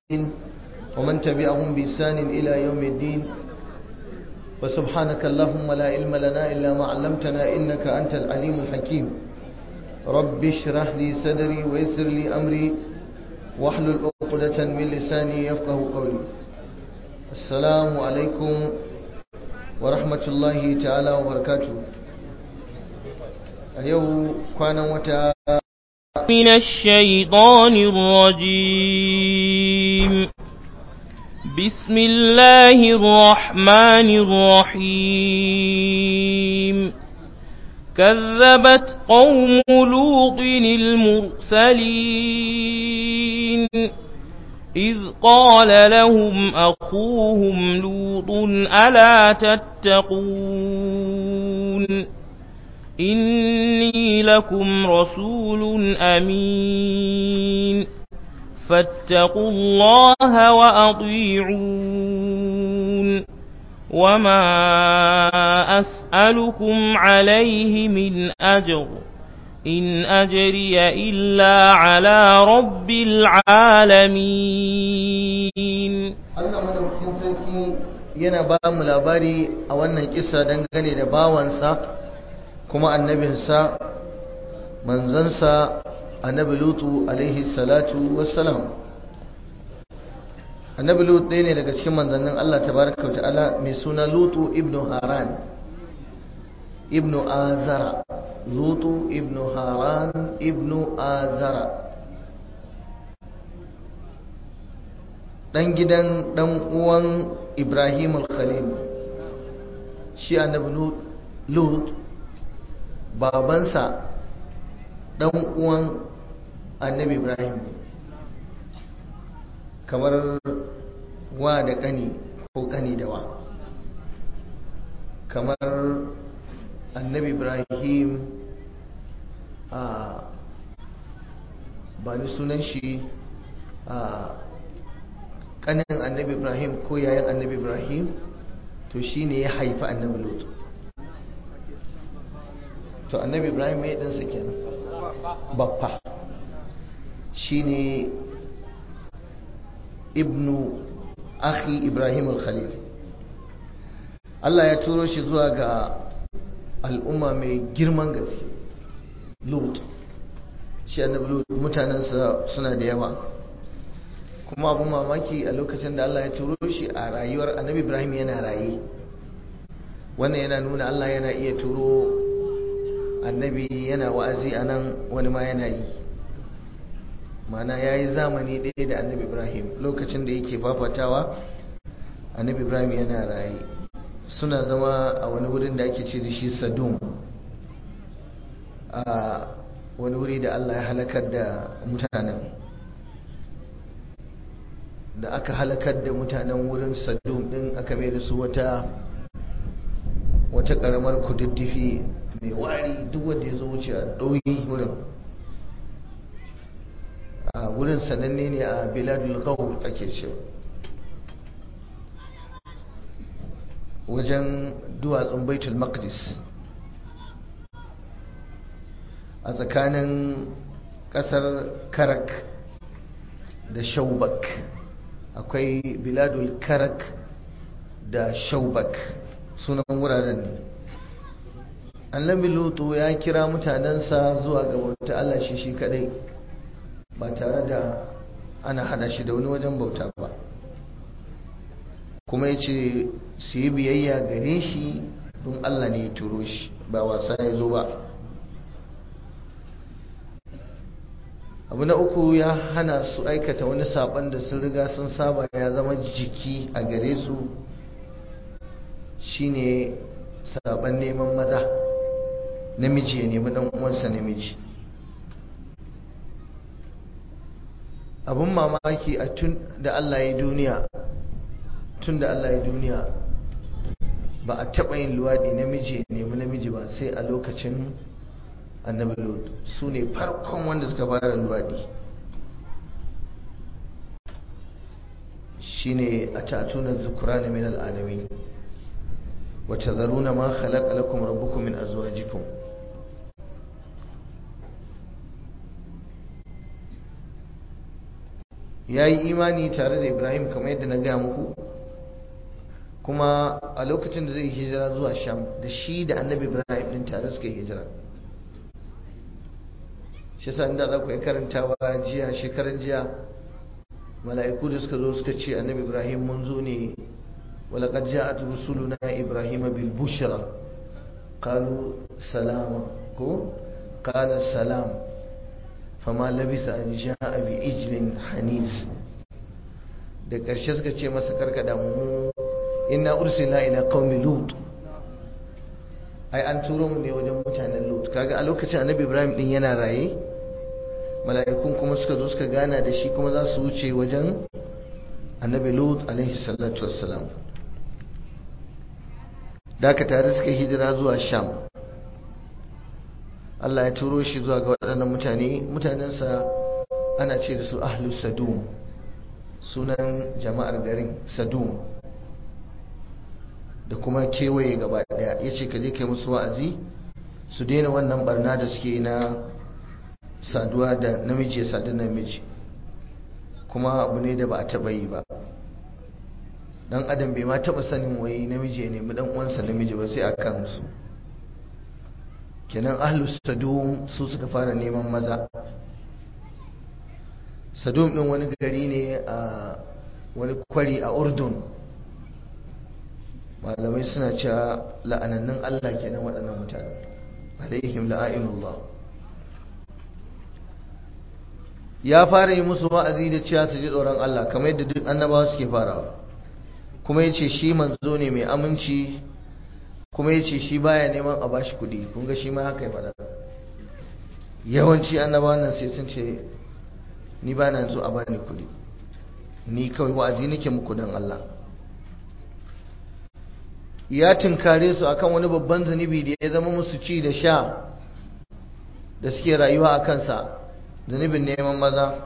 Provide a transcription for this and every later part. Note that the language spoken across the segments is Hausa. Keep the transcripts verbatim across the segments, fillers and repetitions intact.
ومن تبعهم بإحسان إلى يوم الدين وسبحانك اللهم لا علم لنا إلا ما علمتنا إنك أنت العليم الحكيم رب اشرح لي صدري ويسر لي أمري واحلل عقدة من لساني يفقه قولي. السلام عليكم ورحمة الله تعالى وبركاته. أيوه كان وتا من الشيطان الرجيم. بسم الله الرحمن الرحيم. كذبت قوم لوط المرسلين إذ قال لهم أخوهم لوط ألا تتقون إني لكم رسول أمين فاتقوا الله وأطيعون وما أسألكم عليه من أجر إن أجري إلا على رب العالمين. Allah madaukakin sarki yana ba mu labari a wannan kissa dangane da bawansa kuma annabinsa manzansa annabi lutu alaihi salatu wassalam. annabi lutu ɗaya ne daga cikin manzannin Allah tabaraka wa ta'ala mai suna lutu ibnu haran ibnu azara. lutu ibnu haran ibnu azara dan gidan dan uwan Ibrahim al-Khalil. shi annabi lut babansa dan uwan annabi Ibrahim ne, kamar wa da kani ko kani da wa, kamar annabi Ibrahim a ba ni sunan shi a kanin annabi Ibrahim ko yayin annabi Ibrahim, to shine ya haifi annabi Lut. to annabi Ibrahim mai ɗansa kenan baffa, shine ibnu akhi Ibrahim al-Khalil. Allah ya turo shi zuwa ga al'umma mai girman gaske. Lut shi annabi Lut mutanensa suna da yawa, kuma abun mamaki a lokacin da Allah ya turo shi a rayuwar annabi Ibrahim yana raye. wannan yana nuna Allah yana iya turo annabi yana wa'azi a nan, wani ma yana yi. mana ya yi zamani ɗaya da annabi Ibrahim lokacin da yake fafatawa. annabi Ibrahim yana raye, suna zama a wani wurin da ake ce da shi Sadum, a wani wuri da Allah ya halakar da mutanen da aka halakar da mutanen wurin Sadum din, aka mai da su wata wata karamar kududdufi mai wari, duk wanda ya zo wuce a ɗauyi wurin. a wurin sananne ne a biladul ghawr ake cewa, wajen duwatsun baitul maqdis, a tsakanin kasar karak da shaubak. akwai biladul karak da shaubak, sunan wuraren ne. annabi lutu ya kira mutanensa zuwa ga bauta Allah shi shi kadai, ba tare da ana hada shi da wani wajen bauta ba, kuma ya ce su yi biyayya gare shi don Allah ne ya turo shi, ba wasa ya zo ba. abu na uku, ya hana su aikata wani saban da sun riga sun saba ya zama jiki a gare su, shine saban neman maza, namiji ya nemi dan uwansa namiji. abun mamaki a tun da Allah ya duniya tun da Allah ya duniya ba a taɓa yin luwaɗi namiji ya nemi namiji ba, sai a lokacin annabi Lut. su ne farkon wanda suka fara luwaɗi. shine atatuna dhukrana min alalamin wa tadharuna ma khalaqa lakum rabbukum min azwajikum. ya yi imani tare da Ibrahim kamar yadda na gaya muku, kuma a lokacin da zai hijira zuwa Sham da shi da annabi Ibrahim din tare suka yi hijira. shi sa inda za ku yi karantawa jiya shekaran jiya mala'iku da suka zo suka ce annabi Ibrahim mun zo ne walaqad ja'at rusuluna Ibrahim bil bushra qalu salama ko qala salam fama labisa an ja'a bi ijlin hanis. da ƙarshe suka ce masa karkada mu inna ursilna ila qaumi lut, ai an turo mu ne wajen mutanen lut. kaga a lokacin annabi Ibrahim din yana raye, mala'ikun kuma suka zo suka gana da shi kuma za su wuce wajen annabi lut alaihi salatu wassalam. da ka tare suka hijira zuwa Sham. Allah ya turo shi zuwa ga waɗannan mutane, mutanensa ana ce da su ahlus sadum, sunan jama'ar garin sadum, da kuma kewaye gaba daya. ya ce ka je kai musu wa'azi su daina wannan barna da suke na saduwa da namiji ya sadu namiji, kuma abu ne da ba a taba yi ba. dan adam bai ma taba sanin wai namiji ya nemi dan uwansa namiji ba sai a kansu. kenan ahlus sadum su suka fara neman maza. sadum din wani gari ne a wani kwari a Urdun. malamai suna cewa la'anannun Allah kenan waɗannan mutane, alaihim la'inullah. ya fara yi musu wa'azi da cewa su ji tsoron Allah kamar yadda duk annabawa suke farawa, kuma yace shi manzo ne mai aminci, kuma yace shi baya neman a bashi kuɗi. kun ga shi ma haka ya faɗa. yawanci annabawan nan sai sun ce ni ba na zo a bani kuɗi, ni kawai wa'azi nake muku dan Allah. ya tinkare su akan wani babban zunubi da ya zama musu ci da sha da suke rayuwa a kansa, zunubin neman maza.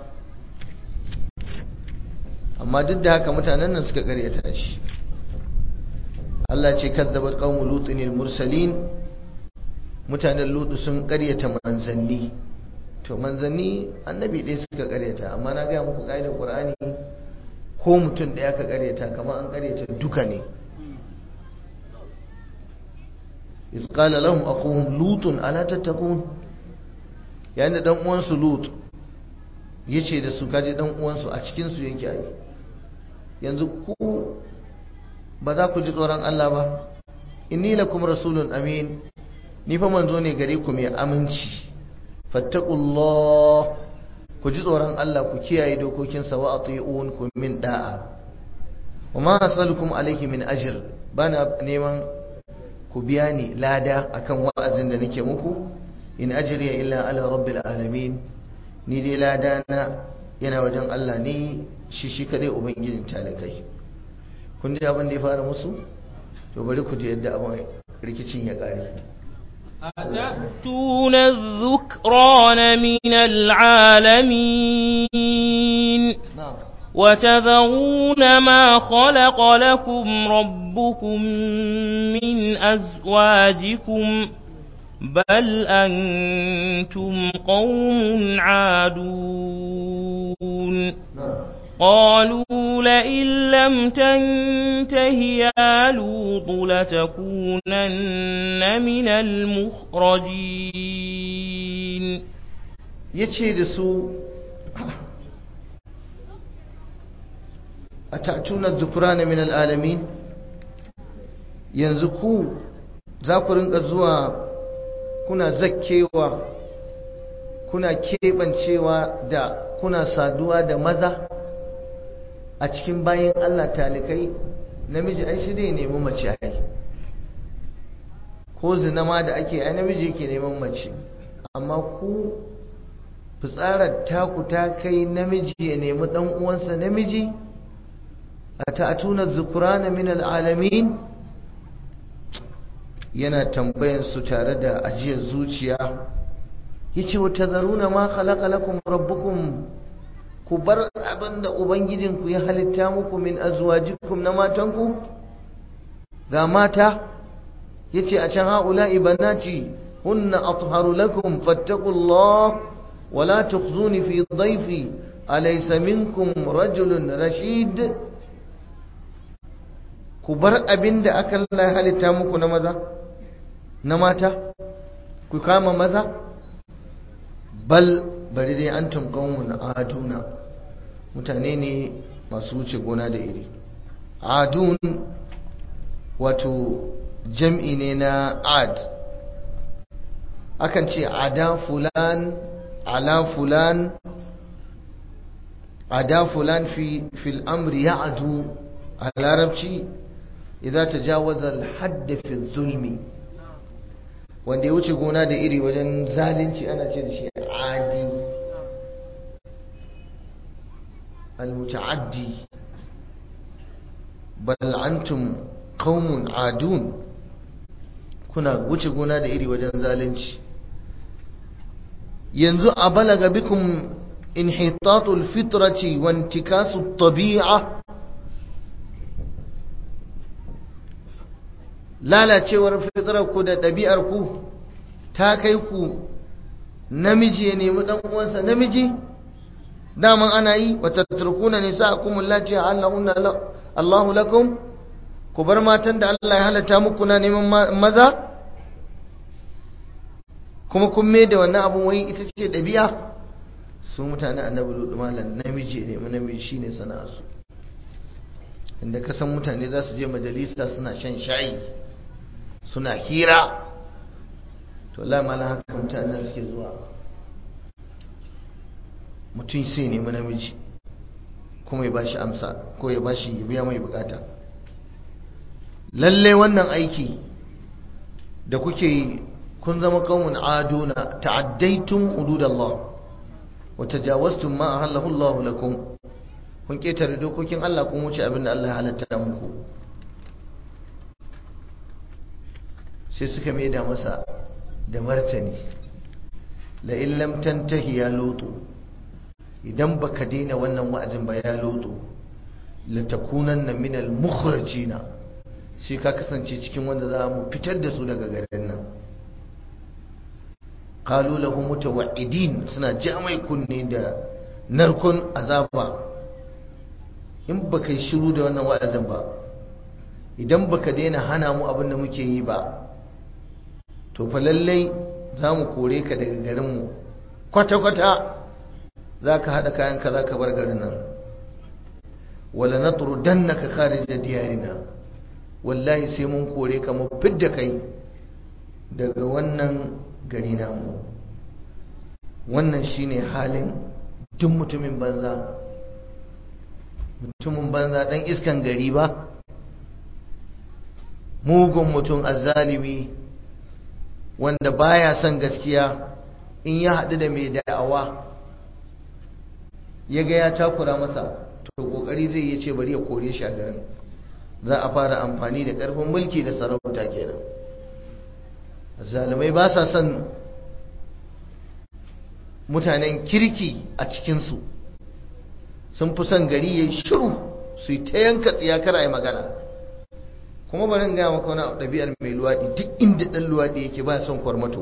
amma duk da haka mutanen nan suka karyata shi. Allah ce kazzabat qaumu lutin al-mursalin, mutanen lutu sun karyata manzanni. to manzanni annabi ɗaya suka karyata, amma na ga muku kaidar Qur'ani ko mutum ɗaya ka karyata kamar an karyata duka ne. iz qala lahum aquhum lutun ala tattaqun, yayin da dan uwansu lut yace da su kaje dan uwansu a cikin su yake ai, yanzu ku ba za ku ji tsoron Allah ba. inni lakum rasulun amin, ni fa manzo ne gare ku mai aminci. fattaqullah, ku ji tsoron Allah, ku kiyaye dokokinsa. wa ati'un, ku min da'a. wa ma as'alukum alayhi min ajr, bana neman ku biya ni lada akan wa'azin da nake muku. in ajriya illa ala rabbil alamin, ni dai lada na yana wajen Allah ne, shi shi kadai ubangijin talikai. kun ji abin da ya fara musu, to bari ku ji yadda abin rikicin ya kare. أتأتون الذكران من العالمين وتذرون ما خلق لكم ربكم من أزواجكم بل أنتم قوم عادون قالوا لئن لم تنته يا لوط لتكونن من المخرجين. yace da su atatuna dhukrana min alalamin, yanzu ku za ku rinka zuwa kuna zakkewa kuna kebancewa da kuna saduwa da maza a cikin bayin Allah talikai. namiji ai shi dai nemi mace ai, ko zina ma da ake ai namiji yake neman mace, amma ku fitsarar taku ta kai namiji ya nemi dan uwansa namiji. ata'tuna dhukrana min alalamin, yana tambayan su tare da ajiyar zuciya. yace wa tazaruna ma khalaqa lakum rabbukum, ku bar abinda ubangijinku ya halitta muku min azwajikum na matanku. ga mata yace a can haula ibanati hunna atharu lakum fattaqullah wala tukhzuni fi dhayfi alaysa minkum rajulun rashid, ku bar abinda aka Allah halitta muku na maza na mata ku kama maza. Bal bari dai antum qaumun aduna, mutane ne masu wuce gona da iri. Adun wato jam'i ne na ad, akan ce ada fulan ala fulan, ada fulan fi fil amri ya'du a larabci idza tajawaza al hadd fi zulmi, wanda ya wuce gona da iri wajen zalunci ana ce da shi adi, al mutaaddi. bal antum qaumun adun, kuna wuce gona da iri wajen zalunci. yanzu a balaga bikum inhitatul fitrati wa intikasu tabi'a, lalacewar fitrar ku da ɗabi'ar ku ta kai ku namiji ya nemi dan uwansa namiji, daman ana yi. wa tatrukuna nisa'akum allati halahunna Allahu lakum, ku bar matan da Allah ya halatta muku na neman maza, kuma kun mai da wannan abun wai ita ce ɗabi'a. su mutane annabi lutu malam namiji ne, namiji shine sana'arsu. inda ka san mutane za su je majalisa suna shan shayi suna hira, to wallahi malam haka mutane suke zuwa. mutum sai ne namiji kuma ya bashi amsa ko ya bashi ya biya mai bukata. lalle wannan aiki da kuke yi kun zama qaumun aduna, ta'addaytum hududallah wa tajawaztum ma ahallahu Allah lakum, kun ketare dokokin Allah, kun wuce abinda Allah ya halatta muku. sai suka maida masa da martani, la in lam tantahi ya lutu, idan baka daina wannan wa'azin ba ya lutu, la takunanna min al mukhrajina, sai ka kasance cikin wanda za mu fitar da su daga garin nan. qalu lahu mutawa'idin, suna jamai kunne da narkon azaba. in baka yi shiru da wannan wa'azin ba, idan baka daina hana mu abin da muke yi ba, to fa lallai za mu kore ka daga garin mu kwata-kwata, za ka haɗa kayanka za ka bar garin nan. wala natrudannaka kharij diyarina, wallahi sai mun kore ka mu fidda kai daga wannan gari namu. wannan shine halin duk mutumin banza, mutumin banza dan iskan gari ba, mugun mutum azzalimi wanda baya son gaskiya. in ya haɗu da mai da'awa ya ga ya takura masa, to kokari zai yi ce bari ya kore shi a garin. za a fara amfani da ƙarfin mulki da sarauta kenan. zalimai ba sa son mutanen kirki a cikinsu, sun fi son gari ya yi shiru, su yi ta yanka tsiyakar a yi magana. kuma barin gaya maka wani ɗabi'ar mai luwaɗi, duk inda ɗan luwaɗi yake ba son kwarmato,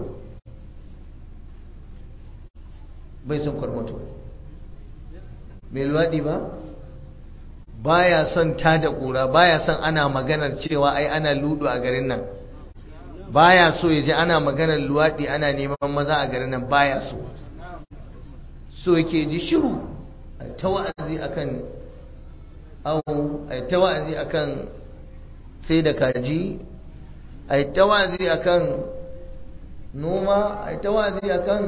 bai son kwarmato. mai luwaɗi ba baya son tada ƙura, baya son ana maganar cewa ai ana ludu a garin nan, baya so ya ji ana maganar luwaɗi ana neman maza a garin nan, baya so. so yake ji shiru, a ta wa'azi akan awo, a ta wa'azi akan sai da kaji, a ta wa'azi akan noma, a ta wa'azi akan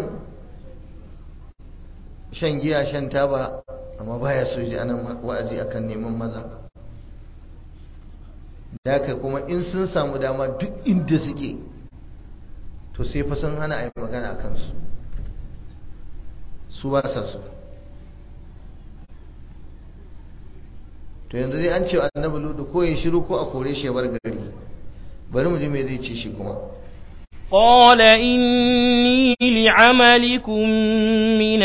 shan giya shan taba, amma baya so ji ana wa'azi akan neman maza. da haka kuma in sun samu dama duk inda suke, to sai fa sun hana a yi magana a kansu, su ba sa so. to yanzu dai an ce annabi ludu ko ya shiru ko a kore shi ya bar gari. bari mu ji me zai ce shi kuma. قال إني لعملكم من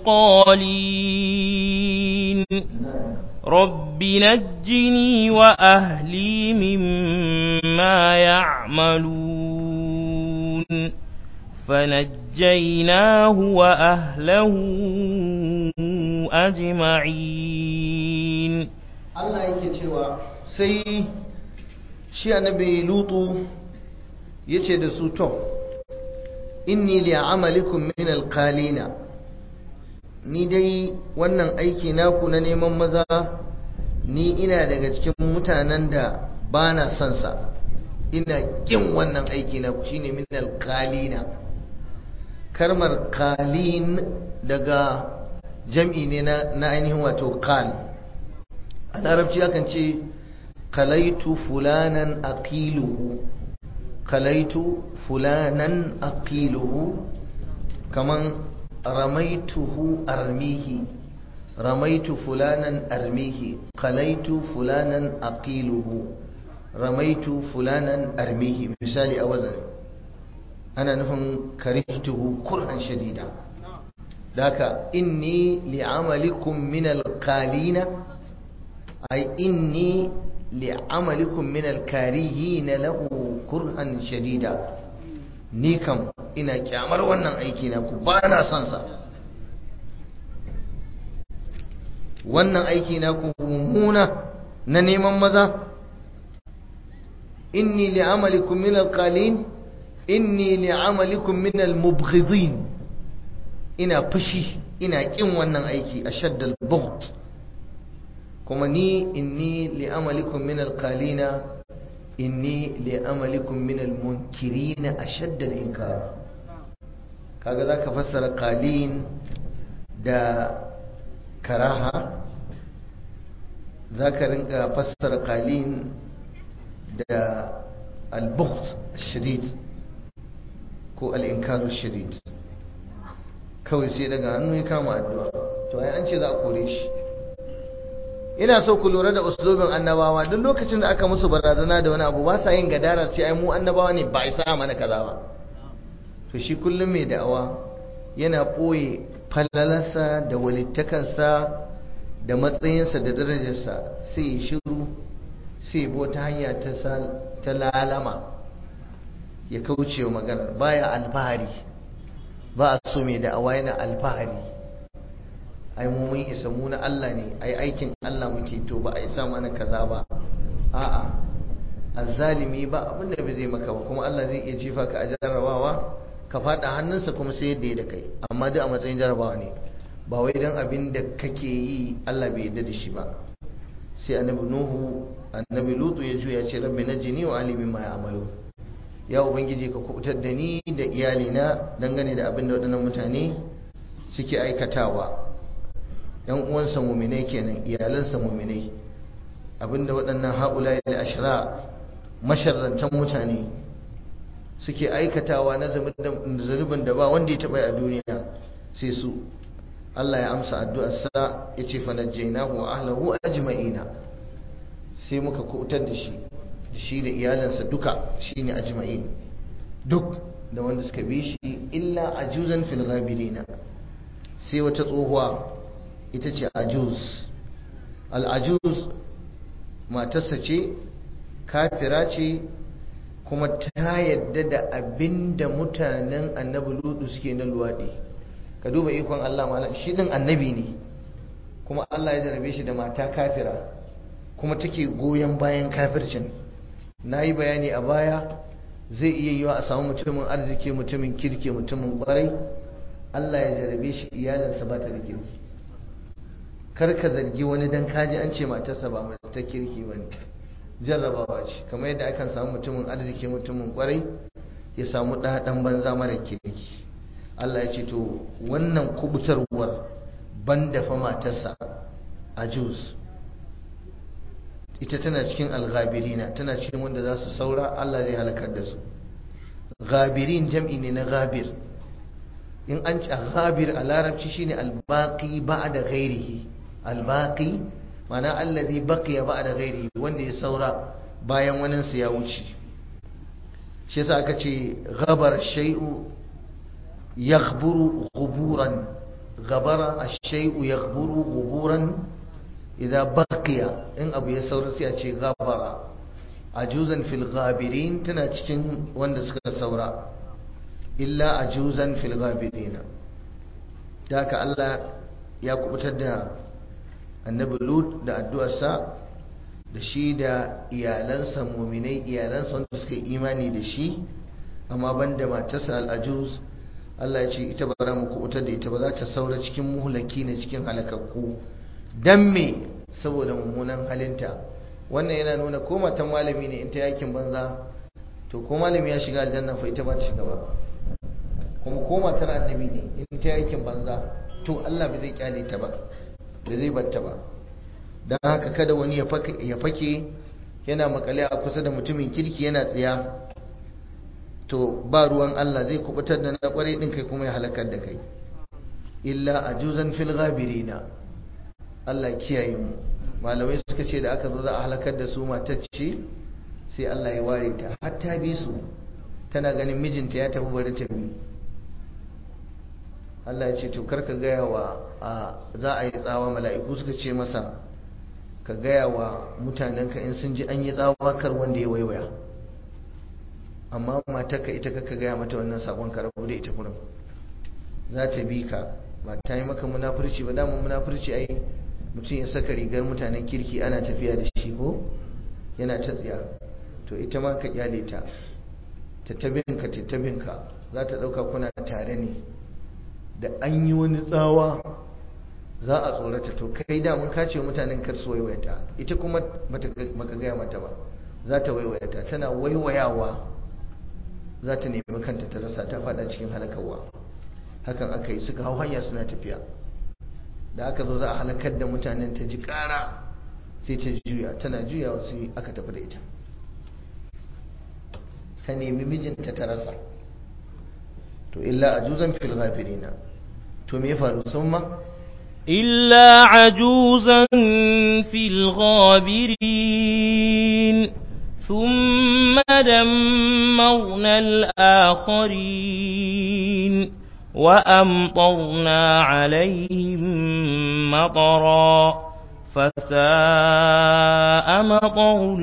القالين رب نجني وأهلي مما يعملون فنجيناه وأهله أجمعين. Allah yake cewa sai shi annabi lutu yace da su to inni li'amalikum min alqalina, ni dai wannan aiki naku na neman maza ni ina daga cikin mutanen da bana son sa, ina kin wannan aiki naku shine min alqalina. Kalmar qalin daga jam'i ne na ainihin wato qal. A larabci akan ce kalaitu fulanan aqiluhu, kalaitu fulanan aqiluhu, kaman ramaituhu armihi, ramaitu fulanan armihi, kalaitu fulanan aqiluhu, ramaitu fulanan armihi. Misali a wazan ana nufin karihtuhu kurhan shadida. daka inni li'amalikum min alqalina أي إني لعملكم من الكارهين له كرها شديدا، نيكم إنا كامر وانا أيكينا كبانا سانسا، وانا أيكينا كمونا ننيما مذا. إني لعملكم من القالين إني لعملكم من المبغضين، إنا بشي إنا كم وانا أيكي أشد البغض. kuma ni inni li'amalikum min alqalina inni li'amalikum min almunkirina ashadda al-inkar. kaga zaka fassara qalin da karaha, zaka rinka fassara qalin da al-bughd ash-shadid ko al-inkar ash-shadid. kawai sai daga hannu ya kama addu'a, to ai an ce za a kore shi. ina so ku lura da uslubin annabawa, duk lokacin da aka musu barazana da wani abu ba sa yin gadara sai ai mu annabawa ne ba isa mana kaza ba. to shi kullum mai da'awa yana boye falalarsa da walittakarsa da matsayinsa da darajarsa, sai ya shiru, sai bo ta hanya ta ta lalama ya kauce wa magana. baya alfahari, ba a so mai da'awa yana alfahari, ai mu mun isa mu na Allah ne, ai aikin Allah muke, to ba a isa mana kaza ba. a'a azzalimi ba abin da bai zai maka ba, kuma Allah zai iya jefa ka a jarrabawa ka fada hannunsa kuma sai yadda ya da kai, amma duk a matsayin jarrabawa ne, ba wai dan abin da kake yi Allah bai yarda da shi ba. sai annabi nuhu annabi lutu ya juya ce rabbi najini wa ali mimma ya'malu, ya ubangiji ka kubutar da ni da iyalina dangane da abin da waɗannan mutane suke aikatawa. yan uwansa muminai kenan, iyalansa muminai, abinda waɗannan haula da ashra masharrantan mutane suke aikatawa na zunubin da ba wanda ya taɓa a duniya sai su. Allah ya amsa addu'arsa ya ce fa najjaynahu wa ahlihi ajma'ina, sai muka kubutar da shi shi da iyalansa duka, shine ajma'in, duk da wanda suka bi shi, illa ajuzan fil ghabirina, sai wata tsohuwa ita ce ajuz. al'ajuz matarsa ce, kafira ce, kuma ta yadda da abin da mutanen annabi ludu suke na luwaɗi. ka duba ikon Allah malam, shi ɗin annabi ne kuma Allah ya jarabe shi da mata kafira kuma take goyon bayan kafircin. na yi bayani a baya, zai iya yiwa a samu mutumin arziki, mutumin kirki, mutumin kwarai, Allah ya jarabe shi iyalinsa ba ta da kirki. karka zargi wani dan kaji an ce matarsa ba mai ta kirki bane, jarrabawa ce. kamar yadda akan samu mutumin arziki, mutumin kwarai, ya samu ɗaɗan banza mara kirki. Allah ya ce to wannan kubutarwar banda fa matarsa ajuz, ita tana cikin alghabirina, tana cikin wanda za su saura, Allah zai halakar da su. ghabirin jam'i ne na ghabir. in an ci ghabir a larabci shine albaqi ba'da ghairihi, albaqi mana alladhi baqiya ba'da ghairihi, wanda ya saura bayan wanin sa ya wuce. shi yasa aka ce ghabar shay'u yaghburu ghuburan, ghabara ash-shay'u yaghburu ghuburan idza baqiya, in abu ya saura sai a ce ghabara. ajuzan fil ghabirin, tana cikin wanda suka saura, illa ajuzan fil ghabirina. da haka Allah ya kubutar da annabi Lut da addu'arsa da shi da iyalansa muminai iyalansa wanda suka yi imani da shi, amma banda matarsa al'ajuz Allah ya ce ita ba za mu kubutar da ita ba, za ta saura cikin muhlaki ne, cikin halakakku. Dan me? Saboda mummunan halinta. Wannan yana nuna ko matan malami ne in ta yakin banza to ko malami ya shiga aljanna fa ita ba ta shiga ba, kuma ko matar annabi ne in ta yakin banza to Allah bai zai kyale ta ba, bai zai batta ba. dan haka kada wani ya fake ya fake yana makale a kusa da mutumin kirki yana tsiya, to ba ruwan Allah zai kubutar da na kwarai din kai kuma ya halakar da kai. Illa ajuzan fil ghabirina, Allah kiyaye mu. Malamai suka ce da aka zo za a halakar da su matacce sai Allah ya ware ta har ta bi su, tana ganin mijinta ya tafi bari ta bi. Allah ya ce to karka gaya wa za a yi tsawa, mala'iku suka ce masa ka gaya wa mutanenka in sun ji an yi tsawa kar wanda ya waiwaya, amma matarka ita kaka gaya mata wannan sakon, ka rabu da ita kurin, za ta bi ka. ba ta yi maka munafurci ba, damun munafurci ai mutum ya saka rigar mutanen kirki ana tafiya da shi ko yana ta tsiya, to ita ma ka kyale ta tattabinka tattabinka za ta dauka kuna tare ne, da an yi wani tsawa za a tsorata, to kai damun ka ce mutanen kar su waiwayata, ita kuma baka gaya mata ba za ta waiwayata, tana waiwayawa za ta nemi kanta ta rasa, ta fada cikin halakawa. Hakan aka yi, suka hau hanya suna tafiya, da aka zo za a halakar da mutanen ta ji kara sai ta juya, tana juyawa sai aka tafi da ita, ta nemi mijinta ta rasa. to illa ajuzan fil ghafirina, to me ya faru summa illa ajuzan fil ghabirin thumma dammarna al-akharin wa amtarna alayhim matara fasa'a matarul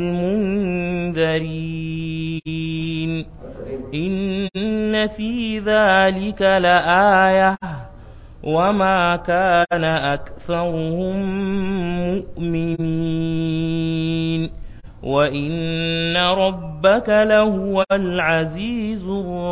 mundarin إن في ذلك لآية وما كان أكثرهم مؤمنين وإن ربك لهو العزيز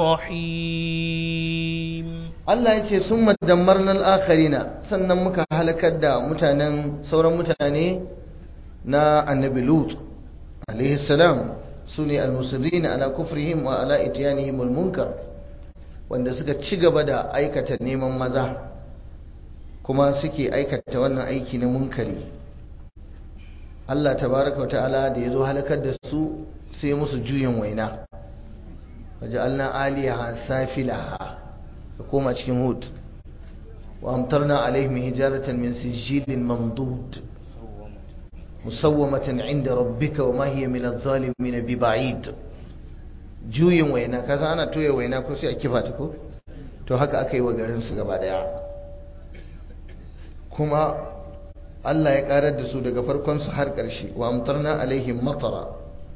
الرحيم. الله يتي ثم دمرنا الآخرين، sannan muka halakar da mutanen sauran mutane na annabi Lut alaihi salam, sune al-musirrin ala kufrihim wa ala ityanihim al-munkar, wanda suka ci gaba da aikata neman maza kuma suke aikata wannan aiki na munkari. Allah tabaraka wa ta'ala da yazo halakar da su sai musu juyin waina, waja'alna aliyaha safilaha, su koma cikin Hud, wa amtarna alaihim hijaratan min sijilin mamdud musawwamatan inda rabbika wa ma hiya min adh-dhalimin biba'id. juyin waina, kaza ana toye waina ko sai a kifa ta ko, to haka aka yi wa garin su gaba daya. kuma Allah ya karar da su daga farkon su har ƙarshe. wa amtarna alaihim matara,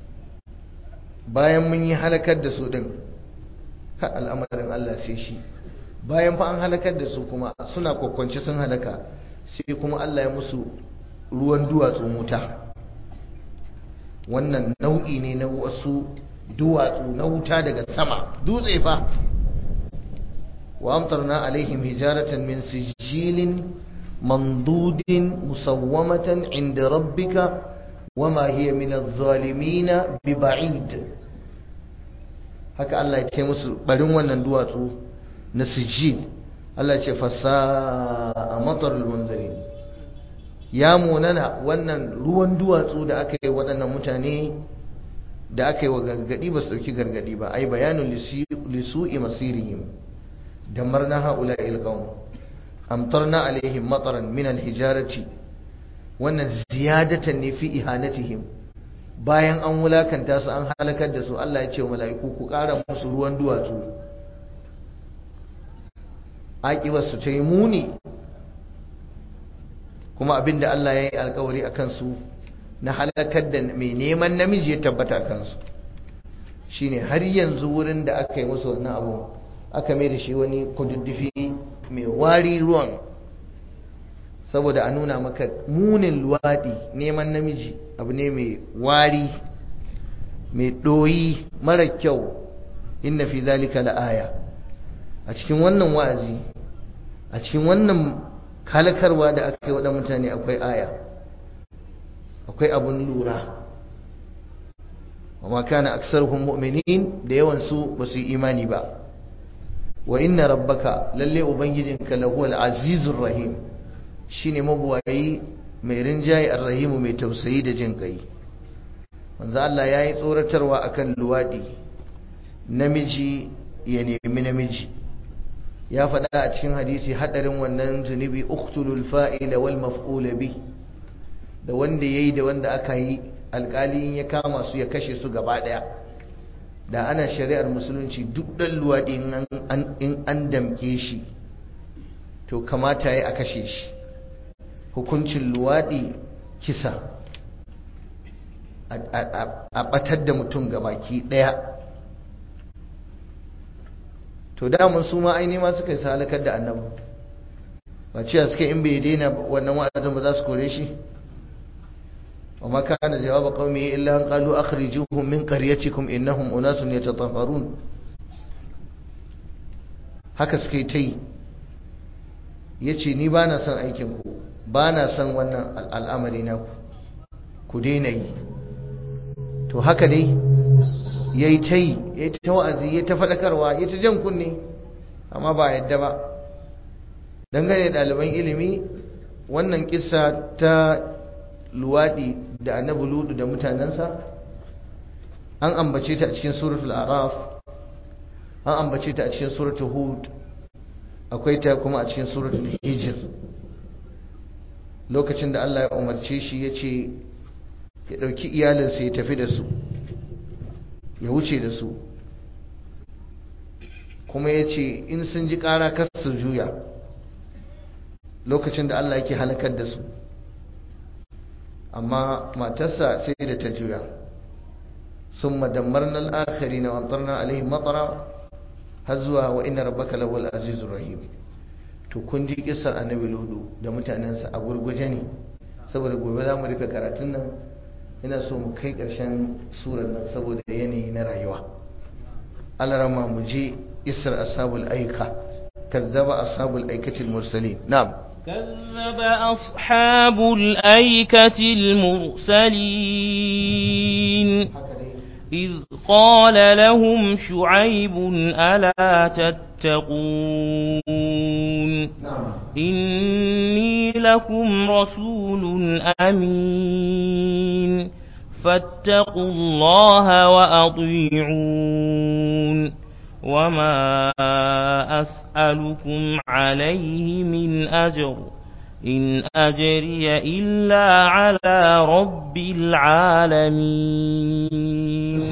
bayan mun yi halakar da su din, ka al'amarin Allah sai shi, bayan fa an halakar da su kuma suna kokkonce sun halaka, sai kuma Allah ya musu ruwan duwatsu wuta. wannan nau'i ne na wasu duwatsu na wuta daga sama, dutse fa. wa amtarna alaihim hijaratan min sijilin mandudin musawwamatan inda rabbika wama hiya min adh-dhalimin biba'id. haka Allah ya ce musu barin wannan duwatsu na sijil. Allah ya ce fasa'a matarul munzirin, ya munana wannan ruwan duwatsu da aka yi waɗannan mutane da aka yi wa gargadi ba su ɗauki gargadi ba. ai bayanun lisu'i masirihim damarna haula ilqawm amtarna alaihim mataran min alhijarati, wannan ziyadatan ne fi ihanatihim. bayan an wulakanta su an halakar da su, Allah ya ce wa mala'iku ku ƙara musu ruwan duwatsu. aƙibar su ta yi muni, kuma abinda Allah ya yi alkawari a kansu na halakar da mai neman namiji ya tabbata a kansu shine har yanzu wurin da aka yi musu wannan abu aka mai da shi wani kududdufi mai wari ruwan, saboda a nuna maka munin luwaɗi neman namiji abu ne mai wari mai ɗoyi mara kyau. inna fi zalika la'aya, a cikin wannan wa'azi a cikin wannan halakarwa da aka yi waɗannan mutane akwai aya, akwai abun lura. وما كان أكثرهم مؤمنين da yawan su basu yi imani ba. wa inna rabbaka lalle ubangijinka lahu al-azizur rahim, shine mabuwayi mai rinjaye ar-rahim mai tausayi da jin kai. manzo Allah yayi tsoratarwa akan luwadi, namiji ya nemi namiji. ya faɗa a cikin hadisi hadarin wannan zunubi uqtulul fa'ila wal maf'ul bi, da wanda yayi da wanda aka yi, alƙali ya kama su ya kashe su gaba ɗaya. da ana shari'ar musulunci duk ɗan luwaɗi in an damƙe shi to kamata ya a kashe shi. hukuncin luwaɗi kisa, a ɓatar da mutum gabaki ɗaya. to damun su ma aini ma suka yi halakar da annabi, ba cewa suka in bai daina wannan wa'azin ba za su kore shi. وما كان جواب قومه إلا أن قالوا أخرجوهم من قريتكم إنهم أناس يتطهرون. haka suke ta yi, ya ce ni ba na son aikinku, ba na son wannan al'amari na ku daina yi. to haka dai ya yi ta yi, ya ta wa'azi, ya ta faɗakarwa, ya ta jan kunne, amma ba yadda ba. dangane da ɗaliban ilimi, wannan kissa ta luwaɗi da annabi ludu da mutanensa an ambace ta a cikin suratul araf, an ambace ta a cikin suratul hud, akwai ta kuma a cikin suratul hijr. lokacin da Allah ya umarce shi ya ce ya ɗauki iyalinsa ya tafi da su, ya wuce da su, kuma ya ce in sun ji ƙara kar su juya, lokacin da Allah yake halakar da su. amma matarsa sai da ta juya. summa dammarna al-akhirin wa amtarna alaihim matara, har zuwa wa inna rabbaka lawal azizur rahim. to kun ji kissar annabi ludu da mutanensa a gurguje ne, saboda gobe za mu rufe karatun nan. ina so mu kai ƙarshen surar nan saboda yanayi na rayuwa. alarama mu je kissar ashabul aika, kazzaba ashabul aikatil mursalin. na'am. كذب أصحاب الأيكة المرسلين إذ قال لهم شعيب ألا تتقون إني لكم رسول أمين فاتقوا الله وأطيعون وما أسألكم عليه من أجر إن أجري إلا على رب العالمين.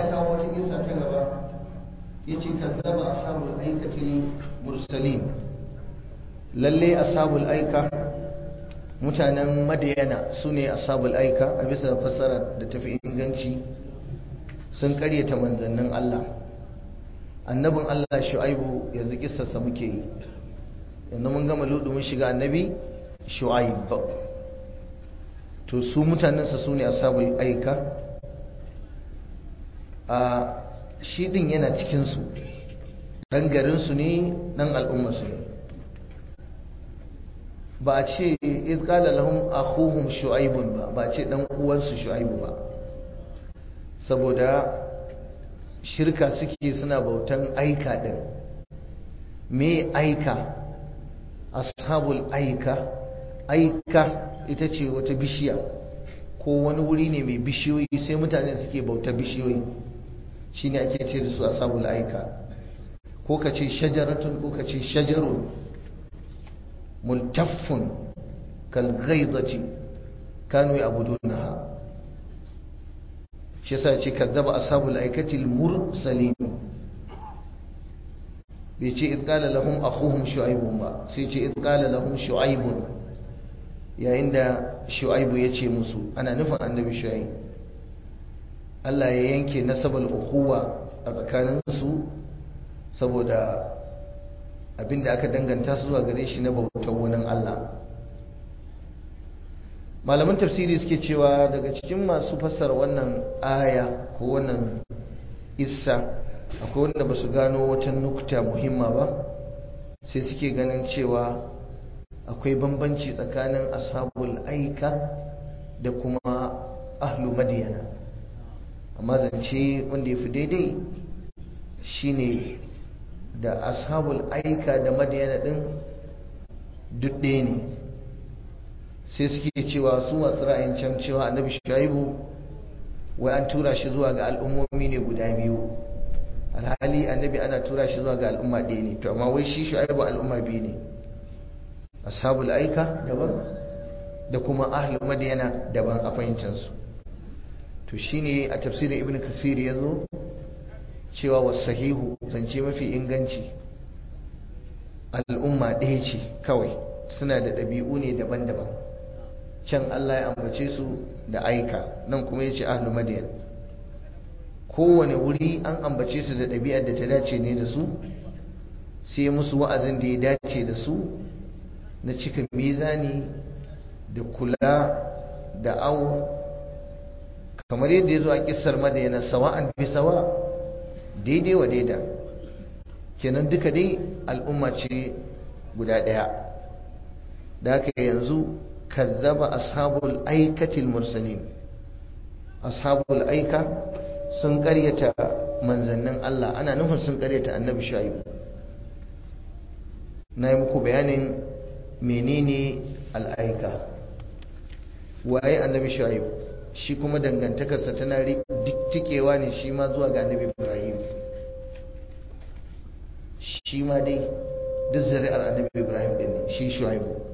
كذب أصحاب الأيكة المرسلين. للي أصحاب الأيكة mutanen Madiyana sune ashabul aika, a bisa fasara da tafi inganci sun karyata manzannin Allah. annabin Allah Shu'aibu yanzu kissarsa muke yi, yanzu mun gama ludu mun shiga annabi Shu'aib. to su mutanensa sune ashabul aika. a shi din yana cikin su, dan garin su ne, dan al'ummar su ne. ba a ce iz qala lahum akhuhum shu'aibun ba, ba a ce dan uwansu Shu'aibu ba, saboda shirka suke, suna bautan aika din. me aika? ashabul aika, aika ita ce wata bishiya ko wani wuri ne mai bishiyoyi, sai mutane suke bauta bishiyoyi, shine ake ce da su ashabul aika. ko ka ce shajaratun, ko ka ce shajarun multaffun kal ghaidati kanu ya'budunaha. shi yasa ce kazzaba ashabul aikatil mursalin, bai ce idh qala lahum akhuhum shu'aibun ba, sai ce idh qala lahum shu'aibun, yayin da shu'aibu ya ce musu, ana nufin annabi shu'aib. Allah ya yanke nasabal ukhuwa a tsakanin su saboda abinda aka danganta su zuwa gare shi na bautar wani Allah. malaman tafsiri suke cewa daga cikin masu fassara wannan aya ko wannan issa akwai wanda ba su gano wata nukta muhimma ba, sai suke ganin cewa akwai bambanci tsakanin ashabul aika da kuma ahlu madiyana. amma zance wanda ya fi daidai shine da ashabul aika da madiyana din duk ɗaya ne. sai suke cewa su masu ra'ayin can cewa annabi Shu'aibu wai an tura shi zuwa ga al'ummomi ne guda biyu, alhali annabi ana tura shi zuwa ga al'umma ɗaya ne. to amma wai shi Shu'aibu al'umma biyu ne, ashabul aika daban da kuma ahlu madiyana daban a fahimtansu. to shine a tafsirin ibn kasir yazo cewa wasahihu zance mafi inganci al'umma ɗaya ce kawai, suna da ɗabi'u ne daban-daban. can Allah ya ambace su da aika, nan kuma yace ahlu madiyan. kowane wuri an ambace su da ɗabi'ar da ta dace ne da su, sai musu wa'azin da ya dace da su na cika mizani da kula da awo, kamar yadda ya zo a kissar madayana sawa'an bi sawa, daidai wa daida. kenan duka dai al'umma ce guda ɗaya. da haka yanzu kazzaba ashabul aikatil mursalin, ashabul aika sun karyata manzannin Allah, ana nufin sun karyata annabi Shu'aib. na yi muku bayanin menene al'aika, waye annabi Shu'aib, shi kuma dangantakarsa tana tikewa ne shi ma zuwa ga annabi Ibrahim. shi ma dai duk zuri'ar annabi Ibrahim din ne shi Shu'aib.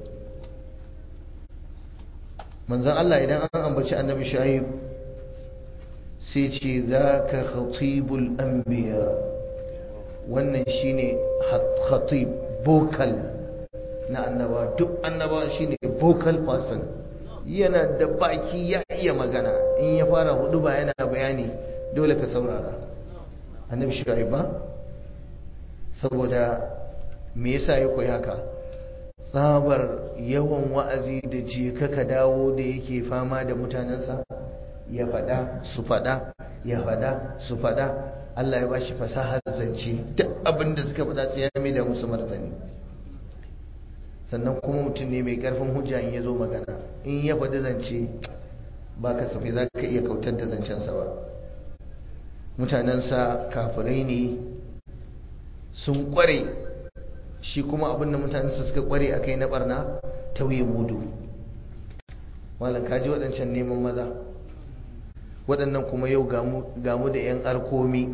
manzon Allah idan an ambaci annabi Shu'aib sai ce zaka khatibul anbiya, wannan shine khatib, vocal na annaba. duk annaba shine vocal person, yana da baki ya iya magana, in ya fara hudu ba yana bayani dole ka saurara. annabi Shu'aib ba, saboda me yasa ya koyi haka? tsabar yawan wa'azi da je ka dawo da yake fama da mutanensa, ya fada su fada, ya fada su fada. Allah ya bashi fasahar zance, duk abin da suka fada sai ya mai da musu martani. sannan kuma mutum ne mai karfin hujja in ya zo magana, in ya faɗi zance ba ka safi za ka iya kautar da zancensa ba. mutanensa kafirai ne, sun kware, shi kuma abinda mutanensa suka kware a kai na barna tauye mudu. malam kaji waɗancan neman maza, waɗannan kuma yau gamu da 'yan arkomi.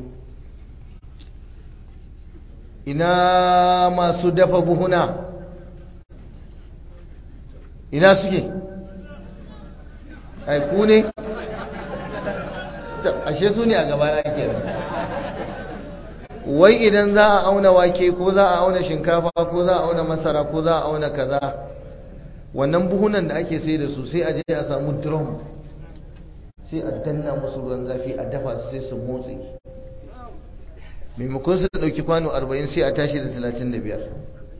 ina masu dafa buhuna, ina suke? aiku ne? ashe su ne a gaba na kenan. wai idan za a auna wake ko za a auna shinkafa ko za a auna masara ko za a auna kaza, wannan buhunan da ake sai da su sai a je a samu drum, sai a danna musu ruwan zafi a dafa su sai su motsi. maimakon su dauki kwano arba'in sai a tashi da talatin da biyar.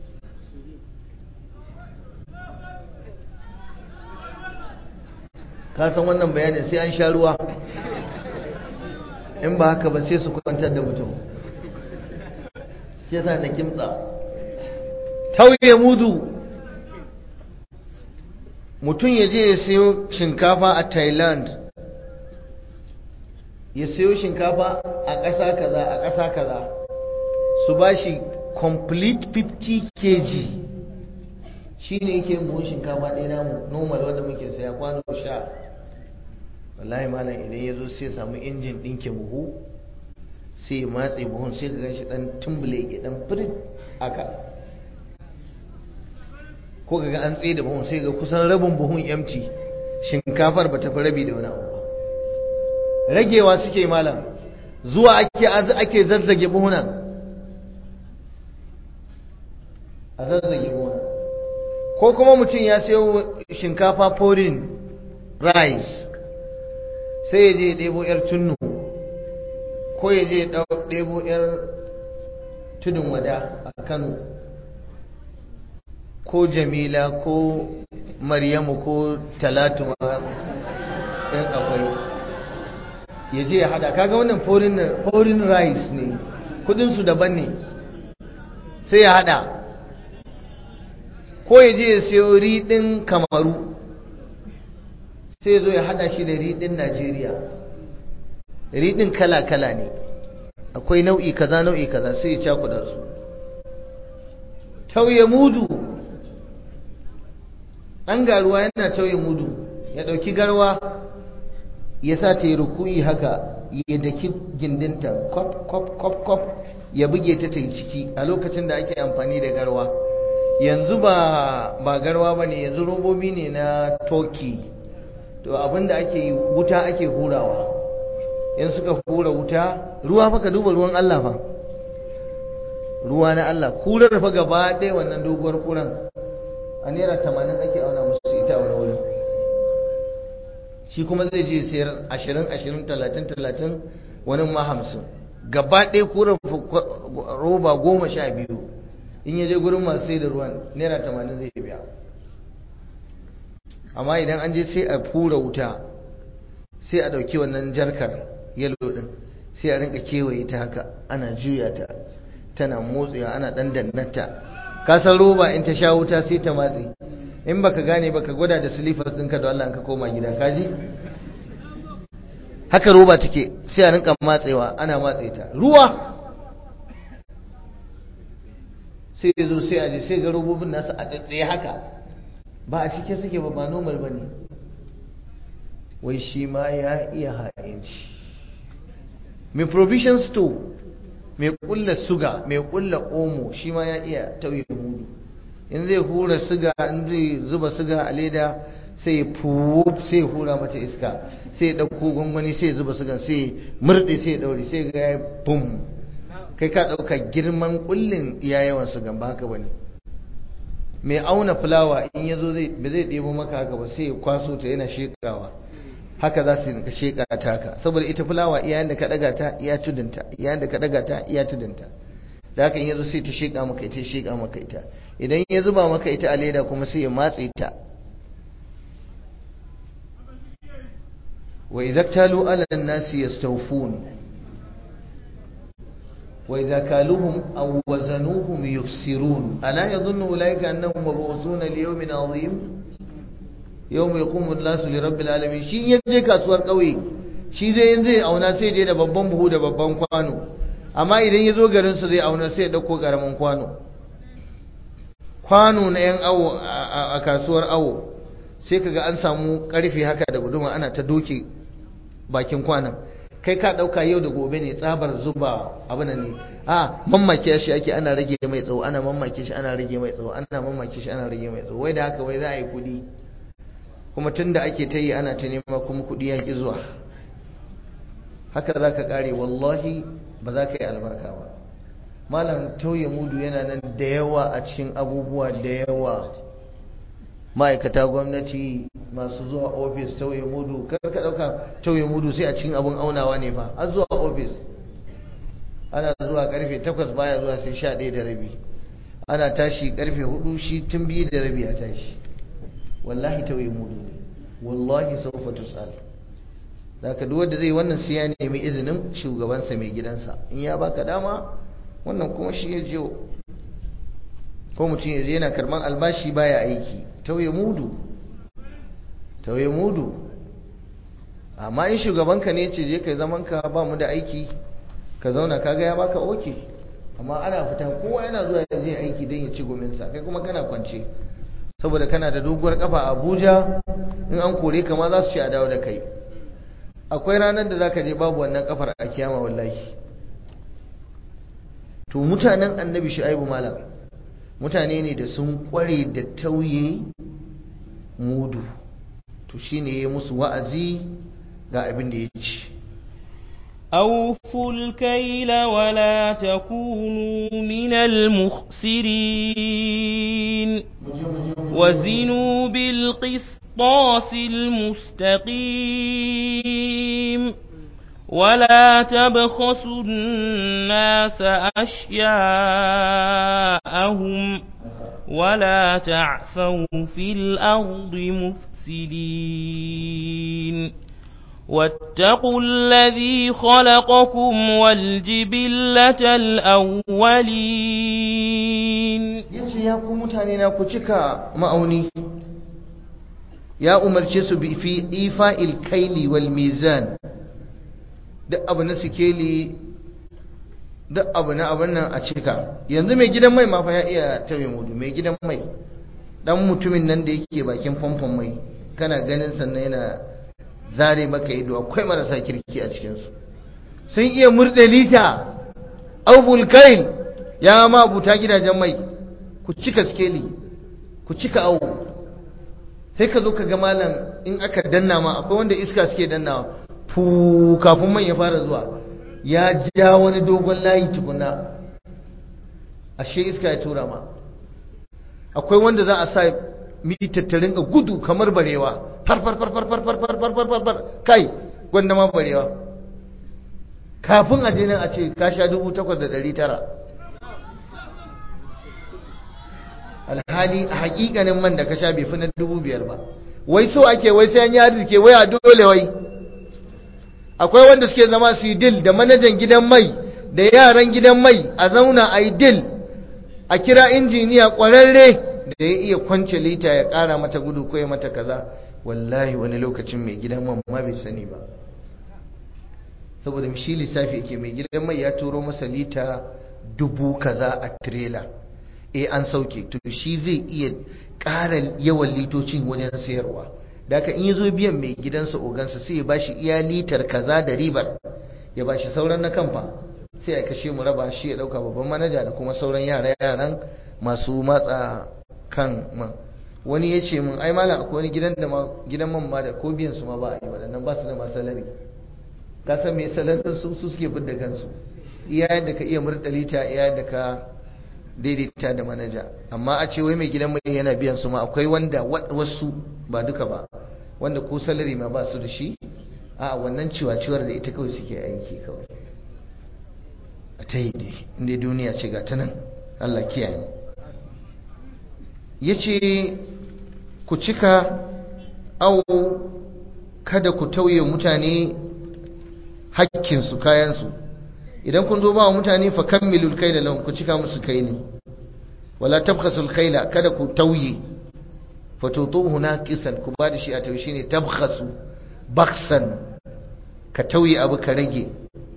ka san wannan bayanin sai an sha ruwa, in ba haka ba sai su kwantar da mutum. shi yasa da kimtsa tauye mudu. mutum ya je ya sayo shinkafa a Thailand, ya sayo shinkafa a ƙasa kaza a ƙasa kaza, su ba shi complete fifty kilograms. shi ne yake buhun shinkafa ɗaya namu normal wanda muke saya kwano sha. wallahi malam idan ya zo sai samu injin ɗinke buhu, sai ya matse buhun, sai ka ganshi ɗan tumbule ya ɗan firit aka, ko ga an tsaye da buhun sai ga kusan rabin buhun empty, shinkafar ba ta fi rabi da wani abu ba. ragewa suke malam, zuwa ake ake zazzage buhunan, a zazzage buhunan. ko kuma mutum ya sayo shinkafa foreign rice, sai ya je ɗebo yar tunnu, ko ya je ɗebo yar tudun wada a Kano, ko Jamila ko maryamu ko talatu ma in akwai ya je ya hada. Kaga wannan foreign foreign rice ne, kudinsu daban ne, sai ya hada. Ko ya je ya sayo riɗin Kamaru sai ya zo ya hada shi da riɗin Najeriya. Riɗin kala-kala ne, akwai nau'i kaza nau'i kaza, sai ya cakuda su. Tauye mudu, ɗan garuwa yana tauye mudu, ya ɗauki garwa ya sa ta yi ruku'i haka, ya daki gindinta kwaf kwaf kwaf kwaf, ya buge ta ta yi ciki a lokacin da ake amfani da garwa. Yanzu ba ba garwa ba ne, yanzu robobi ne na toki. To abinda ake yi, wuta ake hurawa. In suka hura wuta, ruwa fa, ka duba ruwan Allah fa, ruwa na Allah, kurar fa gaba ɗaya wannan doguwar kuran a naira tamanin ake auna musu ita wani wurin. Shi kuma zai je sayar ashirin ashirin talatin talatin, wani ma hamsin. Gaba ɗaya kurar roba goma sha biyu, in ya je gurin masu sai da ruwan naira tamanin zai biya. Amma idan an je sai a hura wuta, sai a ɗauki wannan jarkar yalo ɗin, sai a rinka kewaye ta haka, ana juya ta, tana motsewa, ana ɗan dannata. Ka san roba in ta sha wuta sai ta matse. In baka gane baka gwada da silifas ɗinka da Allah ka koma gida, kaji? Haka roba take, sai a rinka matsewa, ana matse ta. Ruwa sai ya zo sai a je sai ga robobin nasu a tsatsaye haka, ba a cike suke ba, ba normal ba ne. Wai shi ma ya iya ha'inci. Mai provision store, mai kulla suga, mai kulla omo, shi ma ya iya tauye mudu. In zai hura suga, in zai zuba suga a leda, sai fuf sai hura mata iska, sai dauko gwangwani sai zuba sugan, sai murde sai daure, sai ga ya bum. Kai ka dauka girman kullin iya yawan sugan, ba haka bane. Mai auna fulawa in yazo zai ba zai debo maka haka ba, sai ya kwaso ta yana shekawa. Haka za su rinka sheka ta haka, saboda ita fulawa iyayen da ka daga ta iya tudunta, iyayen da ka daga ta iya tudunta. Da haka in yazo sai ta sheka maka ita, sheka maka ita. Idan ya zuba maka ita a leda kuma sai ya matse ta. Wa idza talu ala an-nasi yastawfun wa idza kaluhum aw wazanuhum yukhsirun ala yadhunnu ulaika annahum mab'uthuna li yawmin 'azim yawma yaqumu an-nasu li rabbil alamin. Shi ya je kasuwar kauye, shi zai yin zai auna sai je da babban buhu da babban kwano, amma idan ya zo garin su zai auna sai ya dauko karamin kwano. Kwano na yan awo a kasuwar awo, sai kaga an samu karfe haka da guduma ana ta doke bakin kwanan. Kai ka dauka yau da gobe ne tsabar zuba abin ne. A mamake shi ake, ana rage mai tsawo, ana mamake shi ana rage mai tsawo, ana mamake shi ana rage mai tsawo. Wai da haka wai za a yi kudi. Kuma tunda ake ta yi ana ta nema kuma kudi ya ki zuwa. Haka za ka kare, wallahi ba za ka yi albarka ba. Malam tauye mudu yana nan da yawa a cikin abubuwa da yawa. Ma'aikata gwamnati masu zuwa ofis tauye mudu, kar ka dauka tauye mudu sai a cikin abun aunawa ne fa. Har zuwa ofis ana zuwa karfe takwas, baya zuwa sai sha ɗaya da rabi. Ana tashi karfe hudu, shi tun biyu da rabi a tashi. Wallahi tauye mudu ne, wallahi sawfa tusal. Da ka duk wanda zai wannan sai ya nemi izinin shugabansa mai gidansa. In ya baka dama wannan kuma shi ya jiyo. Ko mutum ya je yana karban albashi baya aiki, tauye mudu, tauye mudu. Amma in shugabanka ne ce je kai zaman ka, ba mu da aiki, ka zauna, kaga ya baka oke. Amma ana fita kowa yana zuwa ya je aiki don ya ci gominsa, kai kuma kana kwance saboda kana da doguwar kafa a Abuja. In an kore ka ma za su ci a dawo da kai. Akwai ranar da zaka je babu wannan kafar a kiyama wallahi. To mutanen Annabi Shu'aibu malam mutane ne da sun kware da tauye mudu. To shine yayi musu wa'azi ga abin da yake. أوفوا الكيل ولا تكونوا من المخسرين وزنوا بالقسطاس المستقيم ولا تبخسوا الناس أشياءهم ولا تعثوا في الأرض مفسدين واتقوا الذي خلقكم والجبلة الأولين. yace ya ku mutane na ku cika ma'auni, ya umarce su bi fi ifa'il kaili wal mizan, duk abu na sikeli, duk abu na abin nan a cika. Yanzu mai gidan mai ma fa ya iya tawaye mudu. Mai gidan mai, dan mutumin nan da yake bakin famfon mai, kana ganin sannan yana zare maka ido, akwai marasa kirki a cikinsu, sun iya murɗe lita. Auful kail, ya ma buta gidajen mai, ku cika skeli, ku cika awo. Sai ka zo ka ga malam in aka danna ma, akwai wanda iska suke dannawa fu kafin man ya fara zuwa, ya ja wani dogon layi tukuna, ashe iska ya tura ma. Akwai wanda za a sa mitar ta rinka gudu kamar barewa, far far far far far far far far far far, kai gwanda ma barewa. Kafin a je nan a ce ka sha dubu takwas da ɗari tara. Alhali a hakikanin man da ka sha bai fi na dubu biyar ba. Wai so ake wai sai an yi arziki, wai a dole wai. Akwai wanda suke zama su yi dil da manajan gidan mai da yaran gidan mai, a zauna a yi dil, a kira injiniya ƙwararre da ya iya kwance lita ya ƙara mata gudu ko ya mata kaza. Wallahi wani lokacin mai gidan man ma bai sani ba, saboda shi lissafi yake mai gidan mai ya turo masa lita dubu kaza a tirela, eh an sauke, to shi zai iya ƙara yawan litocin wajen sayarwa. Da ka in yi zo biyan mai gidansa ogansa sai ya bashi iya litar kaza da ribar, ya bashi sauran na kamfa sai a kashe mu raba, shi ya dauka babban manaja da kuma sauran yara yaran masu matsa kan man. Wani ya ce mun ai malam akwai wani gidan da gidan man ma da ko biyan su ma ba a yi, waɗannan ba su da masu salari. Ka san me salarin su su suke fidda kansu, iya yadda ka iya murɗa lita, iya yadda ka daidaita da manaja. Amma a ce wai mai gidan mai yana biyan su ma, akwai wanda wasu ba duka ba, wanda ko salari ma ba su da shi, a wannan ciwaciwar da ita kawai suke aiki kawai. A ta yi dai inda duniya ce ga ta nan, Allah kiyaye. Ya ce ku cika au kada ku tauye mutane hakkinsu, kayansu. Idan kun zo ba wa mutane fa kammilul kaila lahum, ku cika musu kaili. Wala tabkhasul kaila, kada ku tauye. Fa tutuhu naqisan, ku ba da shi a tauye, shine tabkhasu baksan, ka tauye abu ka rage.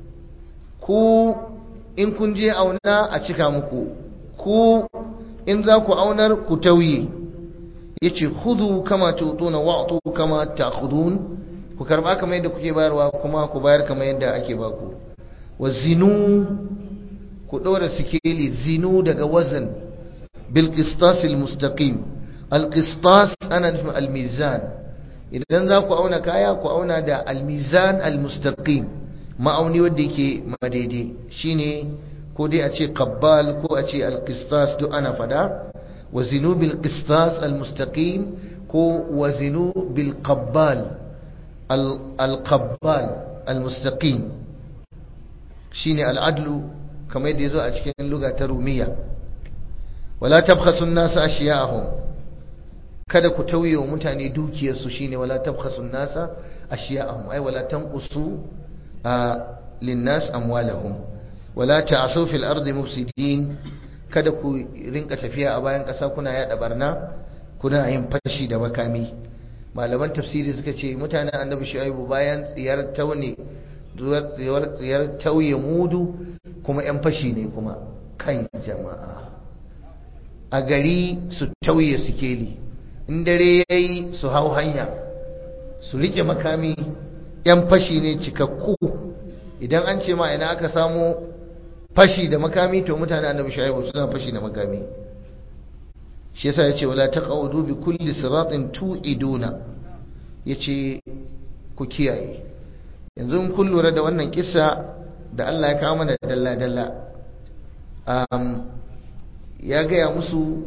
Ku in kun je auna a cika muku, ku in za ku aunar ku tauye. Yace khudhu kama tutuna wa'tu kama ta'khudun, ku karba kamar yadda kuke bayarwa kuma ku bayar kamar yadda ake baku. Wa zinu, ku dora sikeli, zinu daga wazan, bil qistas al mustaqim. Al qistas ana nufin al mizan. Idan za ku auna kaya ku auna da al mizan al mustaqim, ma'auni wanda yake madaidai, shine ko dai a ce qabbal ko a ce al qistas, duk ana fada. Wa zinu bil qistas al mustaqim ko wa zinu bil qabbal al qabbal al mustaqim, shine al'adlu kamar yadda yazo a cikin lugha ta rumiya. Wala tabkhasu an-nasa ashiya'ahum, kada ku tauye wa mutane dukiyarsu, shine wala tabkhasu an-nasa ashiya'ahum, ay wala tanqusu lin-nas amwalahum. Wala ta'asu fil ardi mufsidin, kada ku rinka tafiya a bayan ƙasa kuna yada barna, kuna yin fashi da makami. Malaman tafsiri suka ce mutanen annabi Shu'aibu bayan tsiyar taune tsiyar tauye mudu kuma yan fashi ne kuma. Kai jama'a, a gari su tauye sikeli, in dare yayi su hau hanya su rike makami, yan fashi ne cikakku. Idan an ce ma ina aka samu fashi da makami, to mutane annabi Shu'aibu suna fashi da makami. Shi yasa yace wala taqudu bi kulli siratin tu'iduna, yace ku kiyaye. Yanzu kun lura da wannan kissa da Allah ya kawo mana dalla dalla, um, ya gaya musu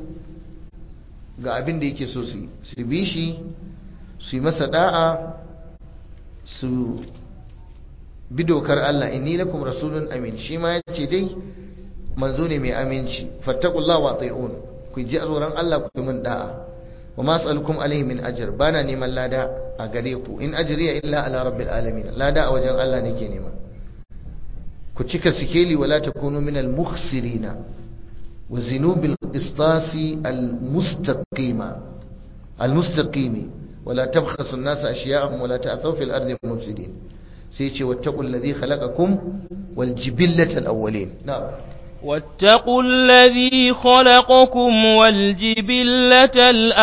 ga abin da yake so su yi, su bi shi, su yi masa da'a, su bi dokar Allah. Inni lakum rasulun amin, shi ma yace dai manzo ne mai aminci. Fattaqullaha wa ati'un, ku ji tsoron Allah ku min da'a wa ma as'alukum alaihi min ajr bana neman lada a gare ku in ajriya illa ala rabbil alamin lada a wajen Allah nake nema ku cika sikeli wala takunu min al mukhsirina wa zinu bil qistasi al mustaqima al mustaqimi wala tabkhasu an-nasa ashya'ahum wala ta'thaw fil ardi mufsidin sai ce wattaqul ladhi khalaqakum wal jibillata al awwalin na'am واتقوا الذي خلقكم والجبلة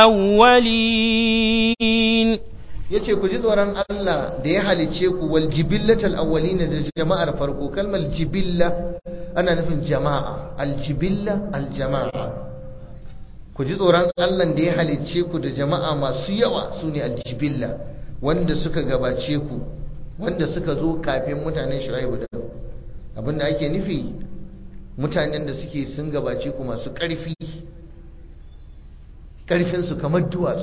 الأولين yace ku ji tsoron Allah da ya halice ku wal jibillatal awwalin da jama'ar farko kalmar jibilla ana nufin jama'a al jibilla al jama'a ku ji tsoron Allah da ya halice ku da jama'a masu yawa sune al jibilla wanda suka gabace ku wanda suka zo kafin mutanen Shu'aibu da abinda ake nufi mutanen da suke sun gabace ku masu ƙarfi ƙarfinsu kamar duwatsu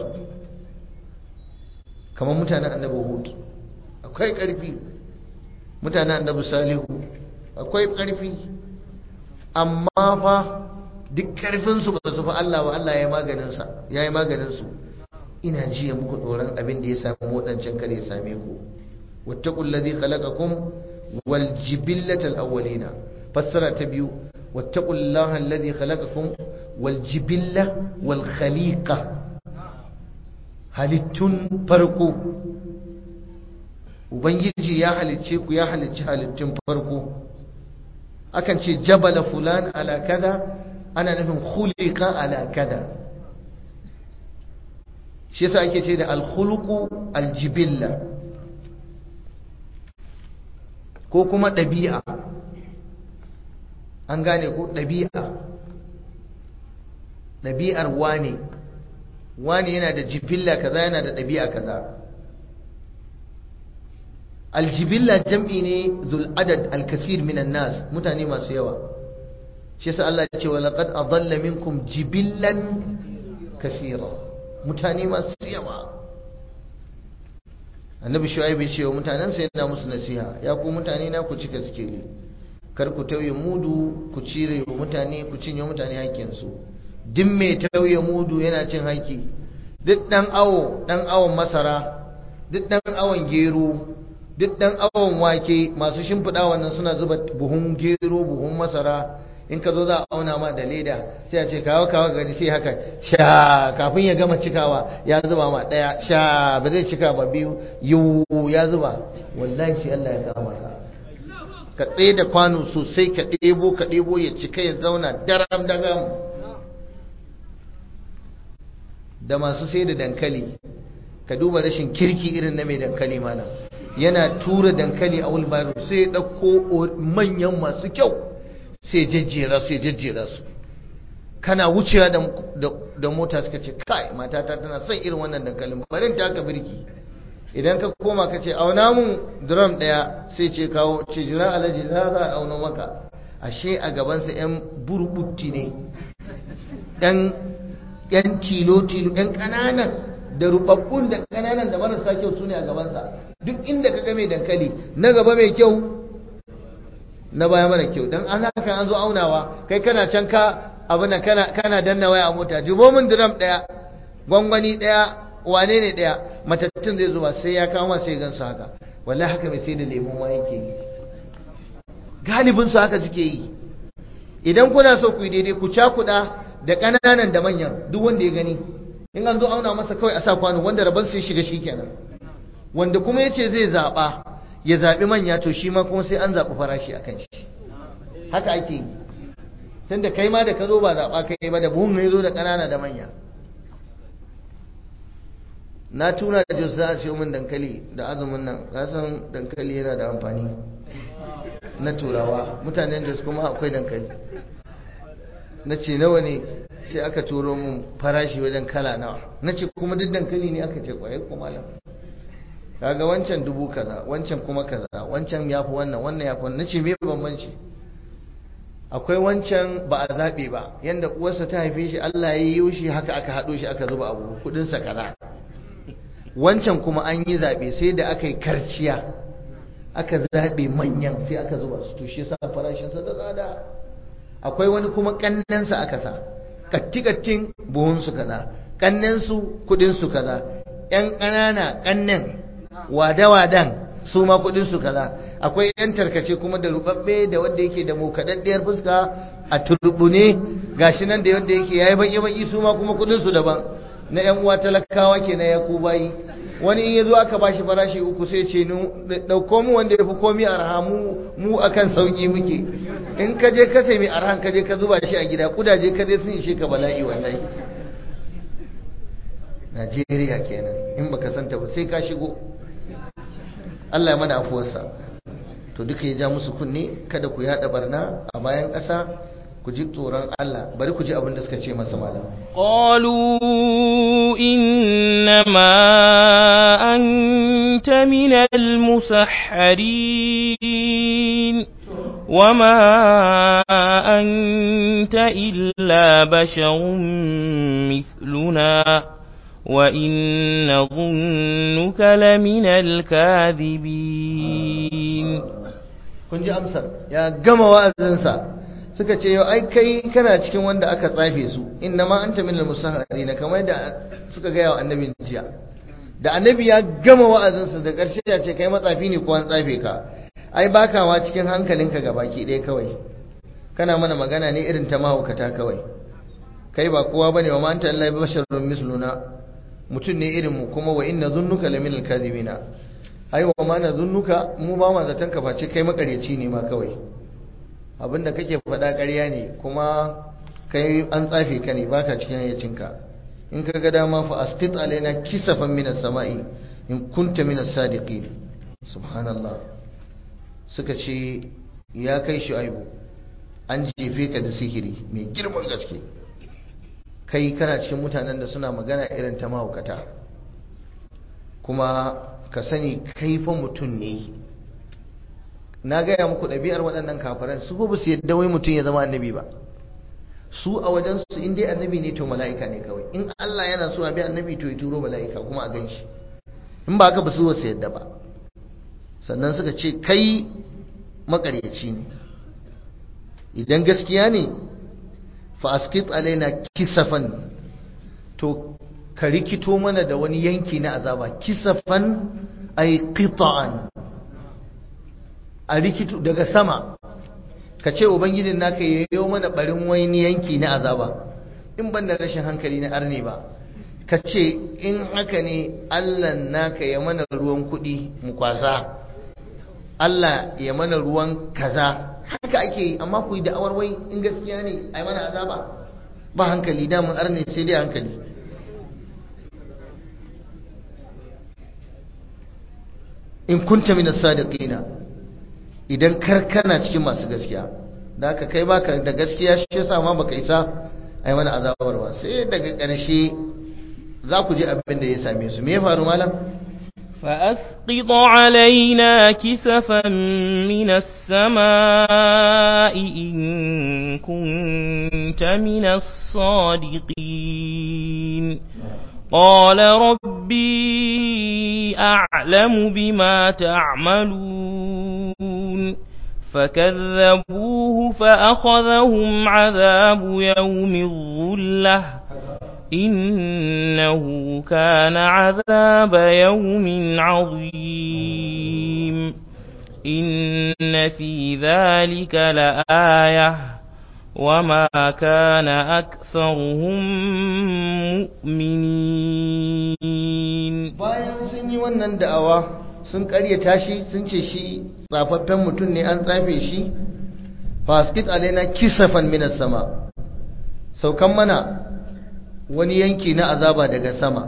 kamar mutanen annabi Hud akwai ƙarfi mutanen annabi Salihu akwai ƙarfi amma fa duk ƙarfinsu ba su fi Allah ba Allah ya maganinsa ya yi maganinsu ina jiya muku tsoron abin da ya samu waɗancan kare ya same ku wattaqul ladhi khalaqakum wal jibillatal awwalina fassara ta biyu wattaqullaha alladhi khalaqakum wal jibilla wal khaliqa halittun farko ubangiji ya halicce ku ya halicci halittun farko akan ce jabala fulan ala kada ana nufin khuliqa ala kada shi yasa ake ce da al khuluqu al jibilla ko kuma ɗabi'a an gane ko ɗabi'a ɗabi'ar wane wane yana da jibilla kaza yana da ɗabi'a kaza aljibilla jam'i ne zul adad alkasir minan nas mutane masu yawa shi yasa Allah ya ce wa laqad adalla minkum jibillan kaseera mutane masu yawa annabi shu'aib ya ce wa mutanen sa yana musu nasiha ya ku mutane na ku cika sikeli kar ku tauye mudu ku cire wa mutane ku cinye mutane hakkin su duk mai tauye mudu yana cin haƙƙi duk dan awo dan awon masara duk dan awon gero duk dan awon wake masu shimfiɗa wannan suna zuba buhun gero buhun masara in ka zo za a auna ma da leda sai a ce kawo kawo gani sai haka sha kafin ya gama cikawa ya zuba ma ɗaya sha ba zai cika ba biyu yiwu ya zuba wallahi shi Allah ya kama ka ka tsaye da kwano sosai ka ɗebo ka ɗebo ya cika ya zauna daram dagam da masu sai da dankali ka duba rashin kirki irin na mai dankali mana yana tura dankali a wulbaro sai ya ɗauko manyan masu kyau sai jejjera sai jejjera su kana wucewa da mota suka ce kai matata tana son irin wannan dankalin barin ta ka birki idan ka koma ka ce auna mun drum daya sai ce kawo ce jira alaji za za a auna maka ashe a gabansa yan burbutti ne yan yan tilo tilo yan kananan da rubabbun da kananan da marasa kyau sune a gabansa duk inda ka ga mai dankali na gaba mai kyau na baya mara kyau dan an haka an zo aunawa kai kana can ka abin nan kana kana danna waya a mota dubo min drum daya gwangwani daya wane ne daya matattun zai zuba sai ya kama sai gan su haka wallahi haka mai sai da lemon ma yake yi galibin su haka suke yi idan kuna so ku yi daidai ku cakuda da kananan da manyan duk wanda ya gani in an zo auna masa kawai a sa kwano wanda rabon sai shiga shikenan wanda kuma yace zai zaba ya zaɓi manya to shi ma kuma sai an zaɓi farashi a kan shi haka ake yi tun da kai ma da ka zo ba zaɓa kai ba da buhun ya zo da ƙanana da manya na tuna da jos za a siyo min dankali da azumin nan kasan dankali yana da amfani na turawa mutanen da kuma akwai dankali na ce nawa ne sai aka turo mun farashi wajen kala nawa na ce kuma duk dankali ne aka ce kwarai kuma malam kaga wancan dubu kaza wancan kuma kaza wancan yafi wannan wannan yafi wannan nace me bambanci akwai wancan ba a zabe ba yanda uwarsa ta haife shi Allah ya yi shi haka aka hado shi aka zuba abu kudin sa kaza wancan kuma an yi zabe sai da aka yi karciya aka zabe manyan sai aka zuba su to shi yasa farashin sa da tsada akwai wani kuma kannan sa aka sa katti-kattin buhunsu kaza, kannensu kudinsu kaza, ‘yan ƙanana kannen wada-wadan su ma kudinsu kaza, akwai ‘yan tarkace kuma da rubabbe da wanda yake da mokadaddiyar fuska a turbune gashi nan da wanda yake yayi baki-baki su ma kuma kudinsu daban na ‘yan uwa talakawa ke na yaku bayi. Wani in ya zo aka bashi farashi uku sai ce ɗauko mu wanda ya fi komi arha mu akan sauƙi muke. In ka je ka sai mai arhan ka je ka zuba shi a gida kudaje ka je sun ishe ka bala'i wallahi. Najeriya kenan in baka santa ba sai ka shigo. Allah ya mana afuwarsa. To duka ya ja musu kunne kada ku yada barna a bayan ƙasa, ku ji tsoron Allah. Bari ku ji abin da suka ce masa malam. Qalu innama anta minal musahharin وما أنت إلا بشر مثلنا وإن نظنك لمن الكاذبين. kun ji amsar ya gama wa'azinsa suka ce yau ai kai kana cikin wanda aka tsafe su innama anta minal musahharin kamar da suka ga yawa annabin jiya da annabi ya gama wa'azinsa da ƙarshe ya ce kai matsafi ne ko an tsafe ka ai baka ma cikin hankalinka gabaki ɗaya kawai kana mana magana ne irin ta mahaukata kawai kai ba kowa bane wa ma anta illa basharun misluna mutum ne irin mu kuma wa inna zunnuka laminal kadhibina ai wa ma na zunnuka mu ba ma zaton ka face kai makareci ne ma kawai abinda kake faɗa ƙarya ne kuma kai an tsafe ka ne baka cikin hayyacinka in ka ga dama fa asqit alaina kisafan minas sama'i in kunta minas sadiqin. Subhanallah. Suka ce ya kai Shu'aibu an jefe ka da sihiri mai girman gaske kai kana cikin mutanen da suna magana irin ta mahaukata kuma ka sani kai fa mutum ne. Na gaya muku ɗabi'ar waɗannan kafiran su ba su yadda wai mutum ya zama annabi ba. Su a wajen su in dai annabi ne to mala'ika ne kawai. In Allah yana so a bi annabi to ya turo mala'ika kuma a ganshi. In ba haka ba su wasu yadda ba. Sannan suka ce kai makaryaci ne. Idan gaskiya ne fa askit alaina kisafan to ka rikito mana da wani yanki na azaba. Kisafan ay qita'an. A rikito daga sama ka ce ubangijin naka yayo mana barin wani yanki na azaba in ban da rashin hankali na arni ba ka ce in haka ne Allah naka ya mana ruwan kuɗi mu kwasa Allah ya mana ruwan kaza haka ake yi amma ku yi da'awar wai in gaskiya ne ai mana azaba ba hankali da mun arni sai dai hankali. In kunta minas sadiqina idan karkana cikin masu gaskiya da aka kai baka da gaskiya shi yasa ma baka isa ai mana azabar ba sai daga ƙarshe za ku ji abin da ya same su me ya faru malam fa asqit alaina kisafan min as-samaa'i in kunta min as-sadiqin qala rabbi a'lamu bima ta'malun فكذبوه فأخذهم عذاب يوم الظلة إنه كان عذاب يوم عظيم إن في ذلك لآية وما كان أكثرهم مؤمنين. bayan sun yi wannan da'awa sun karyata shi sun ce shi tsafaffen mutum ne an tsafe shi faskit alaina kisafan minas sama saukan mana wani yanki na azaba daga sama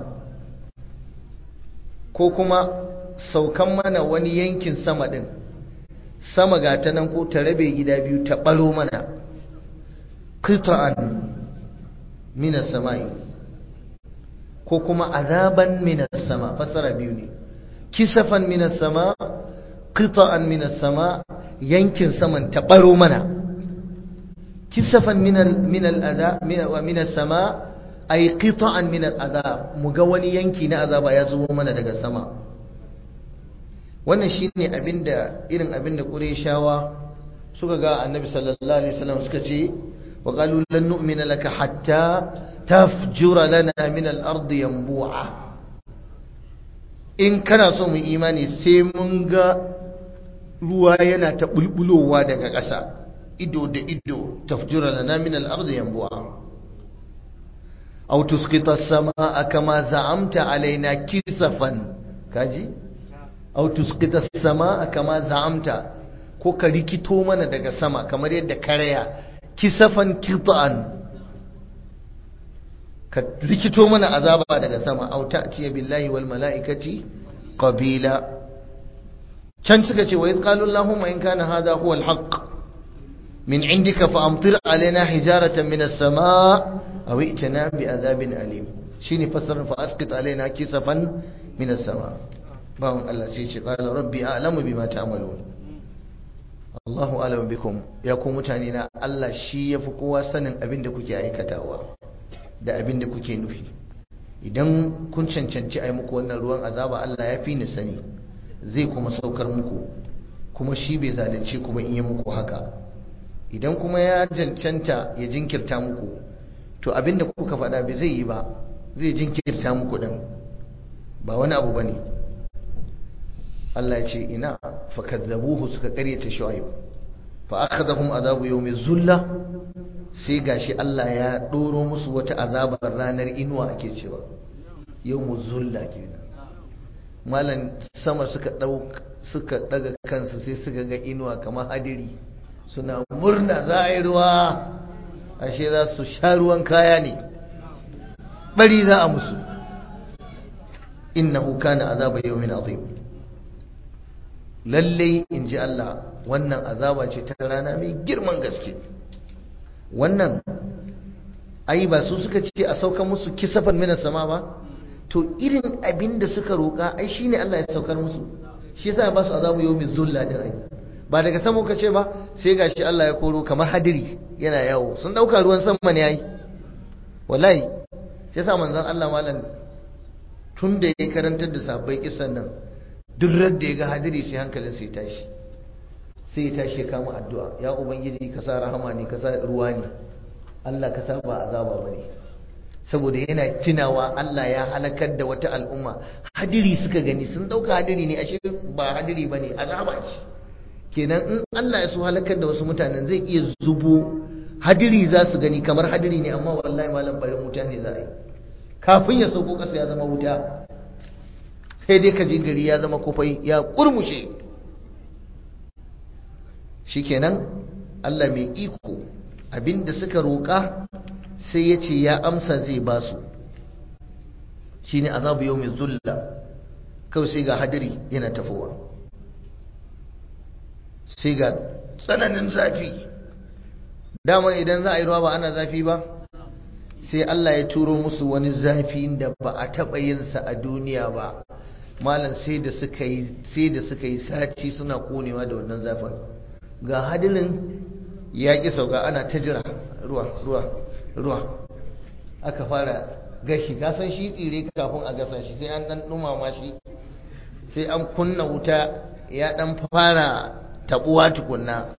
ko kuma saukan mana wani yankin sama din sama ga ta nan ko ta rabe gida biyu ta baro mana qita'an minas sama'i ko kuma azaban minas sama fasara biyu ne kisafan minas sama qita'an minas sama yankin saman ta baro mana kisafan minal minal adha wa minas sama ay qita'an minal adha muga wani yanki na azaba ya zo mana daga sama. Wannan shine abinda irin abinda Qurayshawa suka ga Annabi sallallahu alaihi wasallam suka ce wa qalu lan nu'mina laka hatta tafjura lana min al-ardi yanbu'a in kana so mu imani sai mun ga ruwa yana ta bulbulowa daga ƙasa ido da ido tafjura lana min al-ardi yanbu'a aw tusqita as-samaa'a kama za'amta alaina kisafan kaji aw tusqita as-samaa'a kama za'amta ko ka rikito mana daga sama kamar yadda karaya kisafan qita'an ka rikito mana azaba daga sama aw ta'ti billahi wal mala'ikati qabila can suka ce wa idh qalu allahumma in kana hadha huwa al-haqq min indika fa amtir alaina hijaratan min as-samaa' aw i'tina bi adhabin alim shine fasarar fa asqit alaina kisafan min as-samaa' bawon Allah sai ce qala rabbi a'lamu bima ta'malun Allahu a'lamu bikum ya ku mutane na Allah shi yafi kowa sanin abin da kuke aikatawa da abin da kuke nufi idan kun cancanci ai muku wannan ruwan azaba Allah ya fi ni sani zai kuma saukar muku kuma shi bai zalunce ku ba in yi muku haka idan kuma ya cancanta ya jinkirta muku to abin da kuka faɗa bai zai yi ba zai jinkirta muku din ba wani abu bane Allah ya ce ina fakazzabuhu suka karyata shu'aib fa akhadhahum azabu yawmi zulla sai gashi Allah ya doro musu wata azabar ranar inuwa ake cewa yawmu zulla kenan malan sama suka dauka suka daga kansu sai suka ga inuwa kamar hadiri suna murna za a yi ruwa ashe za su sha ruwan kaya ne bari za a musu innahu kana azaba yawmin azim lalle in ji Allah wannan azaba ce ta rana mai girman gaske wannan ai ba su suka ce a sauka musu kisafan minas sama ba to irin abin da suka roƙa ai shine Allah ya saukar musu shi yasa ya ba su azabu yawmi zulla din ai ba daga sama ka ce ba sai gashi Allah ya koro kamar hadiri yana yawo sun dauka ruwan sama ne ai wallahi shi yasa manzon Allah malam tun da ya karantar da sahabbai kissan nan duk radda ya ga hadiri sai hankalin sai tashi sai ya tashi kama addu'a ya ubangiji ka sa rahama ne ka sa ruwa ne Allah ka sa ba azaba bane saboda yana tunawa Allah ya halakar da wata al'umma hadiri suka gani sun dauka hadiri ne ashe ba hadiri bane azaba ce kenan in Allah ya so halakar da wasu mutanen zai iya zubo hadiri za su gani kamar hadiri ne amma wallahi malam barin wuta ne za a yi kafin ya sauko kasa ya zama wuta sai dai ka ji gari ya zama kufai ya kurmushe shikenan Allah mai iko abinda suka roƙa sai ya ce ya amsa zai ba su shine azabu yawmi zulla kawai sai ga hadiri yana tafowa sai ga tsananin zafi dama idan za a yi ruwa ba ana zafi ba sai Allah ya turo musu wani zafi da ba a taɓa yinsa a duniya ba malam sai da suka yi sai da suka yi sati suna konewa da wannan zafin ga hadirin ya ki sauka ana ta jira ruwa ruwa ruwa aka fara gashi ka san shi tsire kafin a gasa shi sai an dan dumama shi sai an kunna wuta ya dan fara tabuwa tukunna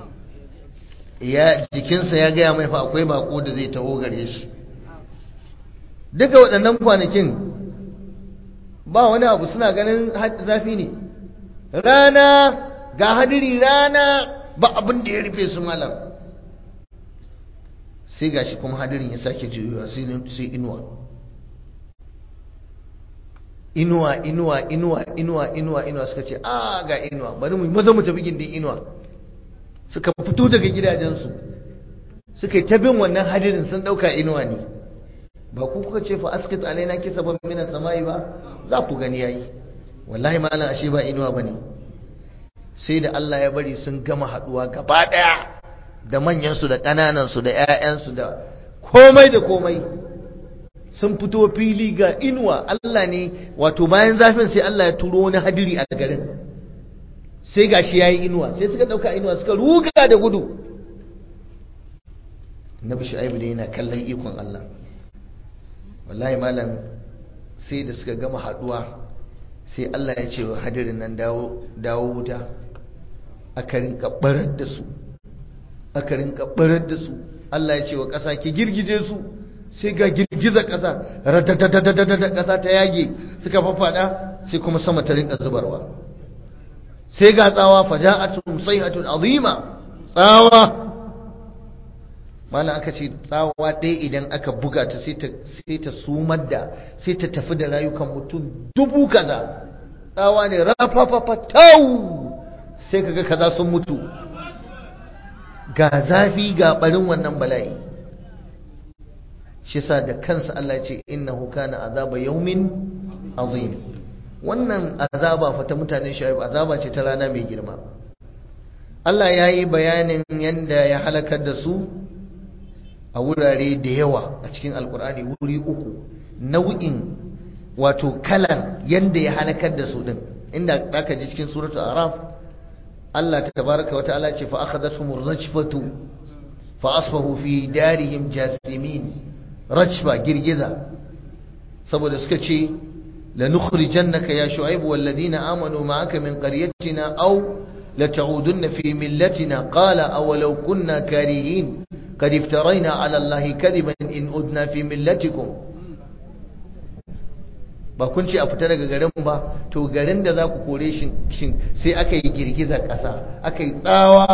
ya jikinsa ya gaya mai fa akwai bako da zai taho gare shi duka waɗannan kwanakin ba wani abu suna ganin zafi ne rana ga hadiri rana ba abin da ya rufe su malam sai gashi kuma hadirin ya sake juyowa sai inuwa inuwa inuwa inuwa inuwa inuwa inuwa suka ce a ga inuwa bari mu maza mu tafi gindin inuwa suka fito daga gidajensu suka yi ta bin wannan hadirin sun dauka inuwa ne ba ku kuka ce fa askit alaina kisaban minas samai ba za ku gani yayi wallahi malam ashe ba inuwa bane sai da Allah ya bari sun gama haduwa gaba daya da manyan su da kananan su da ƴaƴan su da komai da komai sun fito fili ga inuwa Allah ne wato bayan zafin sai Allah ya turo wani hadiri a garin sai gashi yayi inuwa sai suka dauka inuwa suka ruga da gudu Nabi Shu'aib da yana kallon ikon Allah wallahi malam sai da suka gama haduwa sai Allah ya ce wa hadirin nan dawo dawo wuta aka rinka barar da su aka rinka barar da su Allah ya ce wa ƙasa ki girgije su sai ga girgizar ƙasa ratatatatata ƙasa ta yage suka faffada sai kuma sama ta rinka zubarwa sai ga tsawa faja'atum sayhatun azima tsawa mallan aka ce tsawa ɗaya idan aka buga ta sai ta sai ta sumar da sai ta tafi da rayukan mutum dubu kaza tsawa ne rafafafa tau sai kaga kaza sun mutu ga zafi ga barin wannan bala'i shi sa da kansa Allah ce innahu kana azaba yawmin azim wannan azaba fa ta mutanen Shu'aib azaba ce ta rana mai girma Allah ya yi bayanin yanda ya halakar da su a wurare da yawa a cikin alkur'ani wuri uku nau'in wato kalan yanda ya halakar da su din inda aka ji cikin suratul araf Allah tabaraka wa ta'ala ce fa akhadathumur rajfatu fa asbahu fi darihim jathimin rajfa girgiza saboda suka ce la nukhrijannaka ya shu'aib wal ladina amanu ma'aka min qaryatina aw la ta'udunna fi millatina qala aw law kunna karihin qad iftarayna 'ala allahi kadiban in udna fi millatikum ba kun ce a fita daga garin ba to garin da za ku kore shi shin sai aka yi girgizar ƙasa aka yi tsawa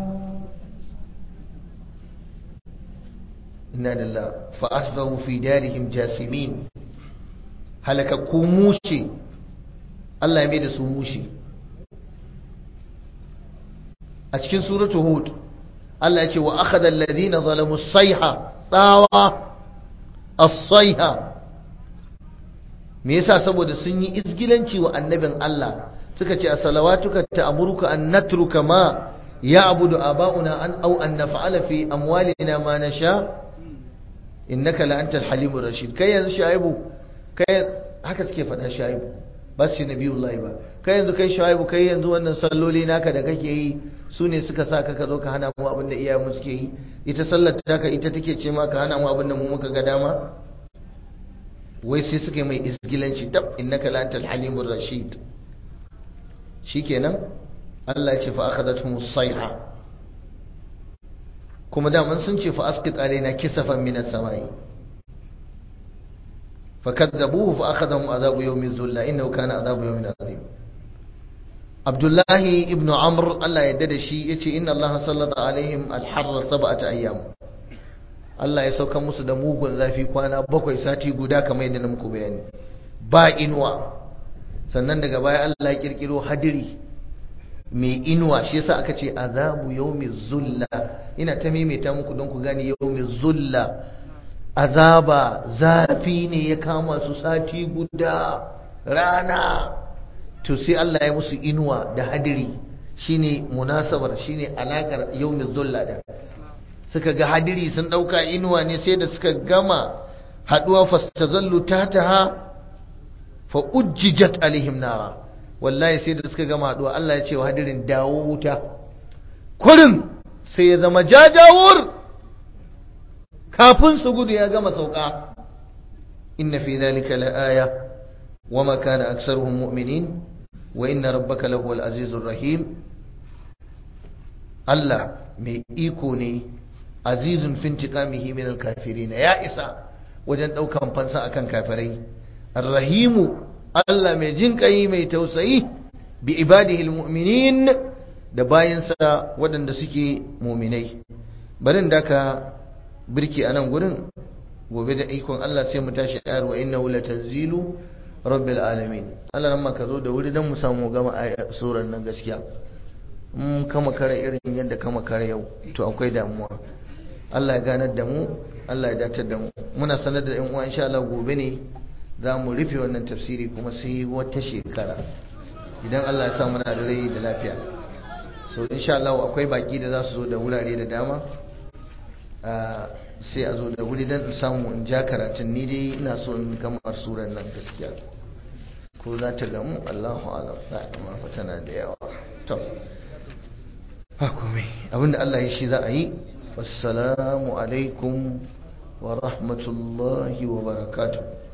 inna lillahi fa asbahu fi darihim jasimin halakakku mushe Allah ya mai da su mushe a cikin suratul hud Allah ya ce wa akhadha alladhina zalamu as-sayha tsawa as-sayha me yasa saboda sun yi izgilanci wa annabin Allah suka ce as-salawatuka ta'muruka an natruka ma ya'budu aba'una an aw an naf'ala fi amwalina ma nasha innaka la antal halimur rashid kai yanzu shaibu kai haka suke faɗa shaibu ba shi nabiyullahi ba kai yanzu kai shaibu kai yanzu wannan salloli naka da kake yi su ne suka sa ka ka zo ka hana mu abin da iyayenmu suke yi ita sallar taka ita take ce ma ka hana mu abin da mu muka ga dama wai sai suka yi mai isgilanci tab innaka la antal halimur rashid shikenan Allah ya ce fa akhadathum as-sayha kuma da mun sun ce fa asqit alaina kisafan min as-samai fakadzabuhu fa akhadhahum adhabu yawmin dhulla innahu kana adhabu yawmin azim Abdullahi ibn Amr Allah ya yarda da shi yace inna Allah sallata alaihim al-harra sab'ata ayyam Allah ya sauka musu da mugun zafi kwana bakwai sati guda kamar yadda na muku bayani ba inuwa sannan daga baya Allah ya kirkiro hadiri mai inuwa shi yasa aka ce azabu yawmi zulla ina ta maimaita muku don ku gane yawmi zulla azaba zafi ne ya kama su sati guda rana to sai Allah ya musu inuwa da hadiri shine munasabar shine alakar yawmi zulla da suka ga hadiri sun dauka inuwa ne sai da suka gama haduwa fastazallu tataha fa ujjijat alaihim nara wallahi sai da suka gama haduwa Allah ya ce wa hadirin dawo wuta kurin sai ya zama jajawur kafin su gudu ya gama sauka inna fi dhalika laaya wama kana aktsaruhum mu'minin wa inna rabbaka lahuwal azizur rahim Allah mai iko ne azizun fi intiqamihi min al-kafirin ya isa wajen daukan fansa akan kafirai ar-rahimu Allah mai jinƙayi mai tausayi bi ibadihi almu'minin da bayinsa waɗanda suke mu'minai barin da ka birki a nan gurin gobe da ikon Allah sai mu tashi ayar wa innahu latanzilu rabbil alamin Allah ran ka zo da wuri dan mu samu gama suran nan gaskiya mun kama kare irin yadda kama kare yau to akwai damuwa Allah ya ganar da mu Allah ya datar da mu muna sanar da ƴan uwa insha Allah gobe ne za mu rufe wannan tafsiri kuma sai wata shekara idan Allah ya sa muna da rai da lafiya so insha Allah akwai baki da za su zo da wurare da dama sai a zo da wuri don in samu in ja karatun ni dai ina so in kamar surar nan gaskiya ko za ta gamu Allahu alam amma fa tana da yawa to ba komai abinda Allah ya shi za a yi wassalamu alaikum wa rahmatullahi wa barakatuh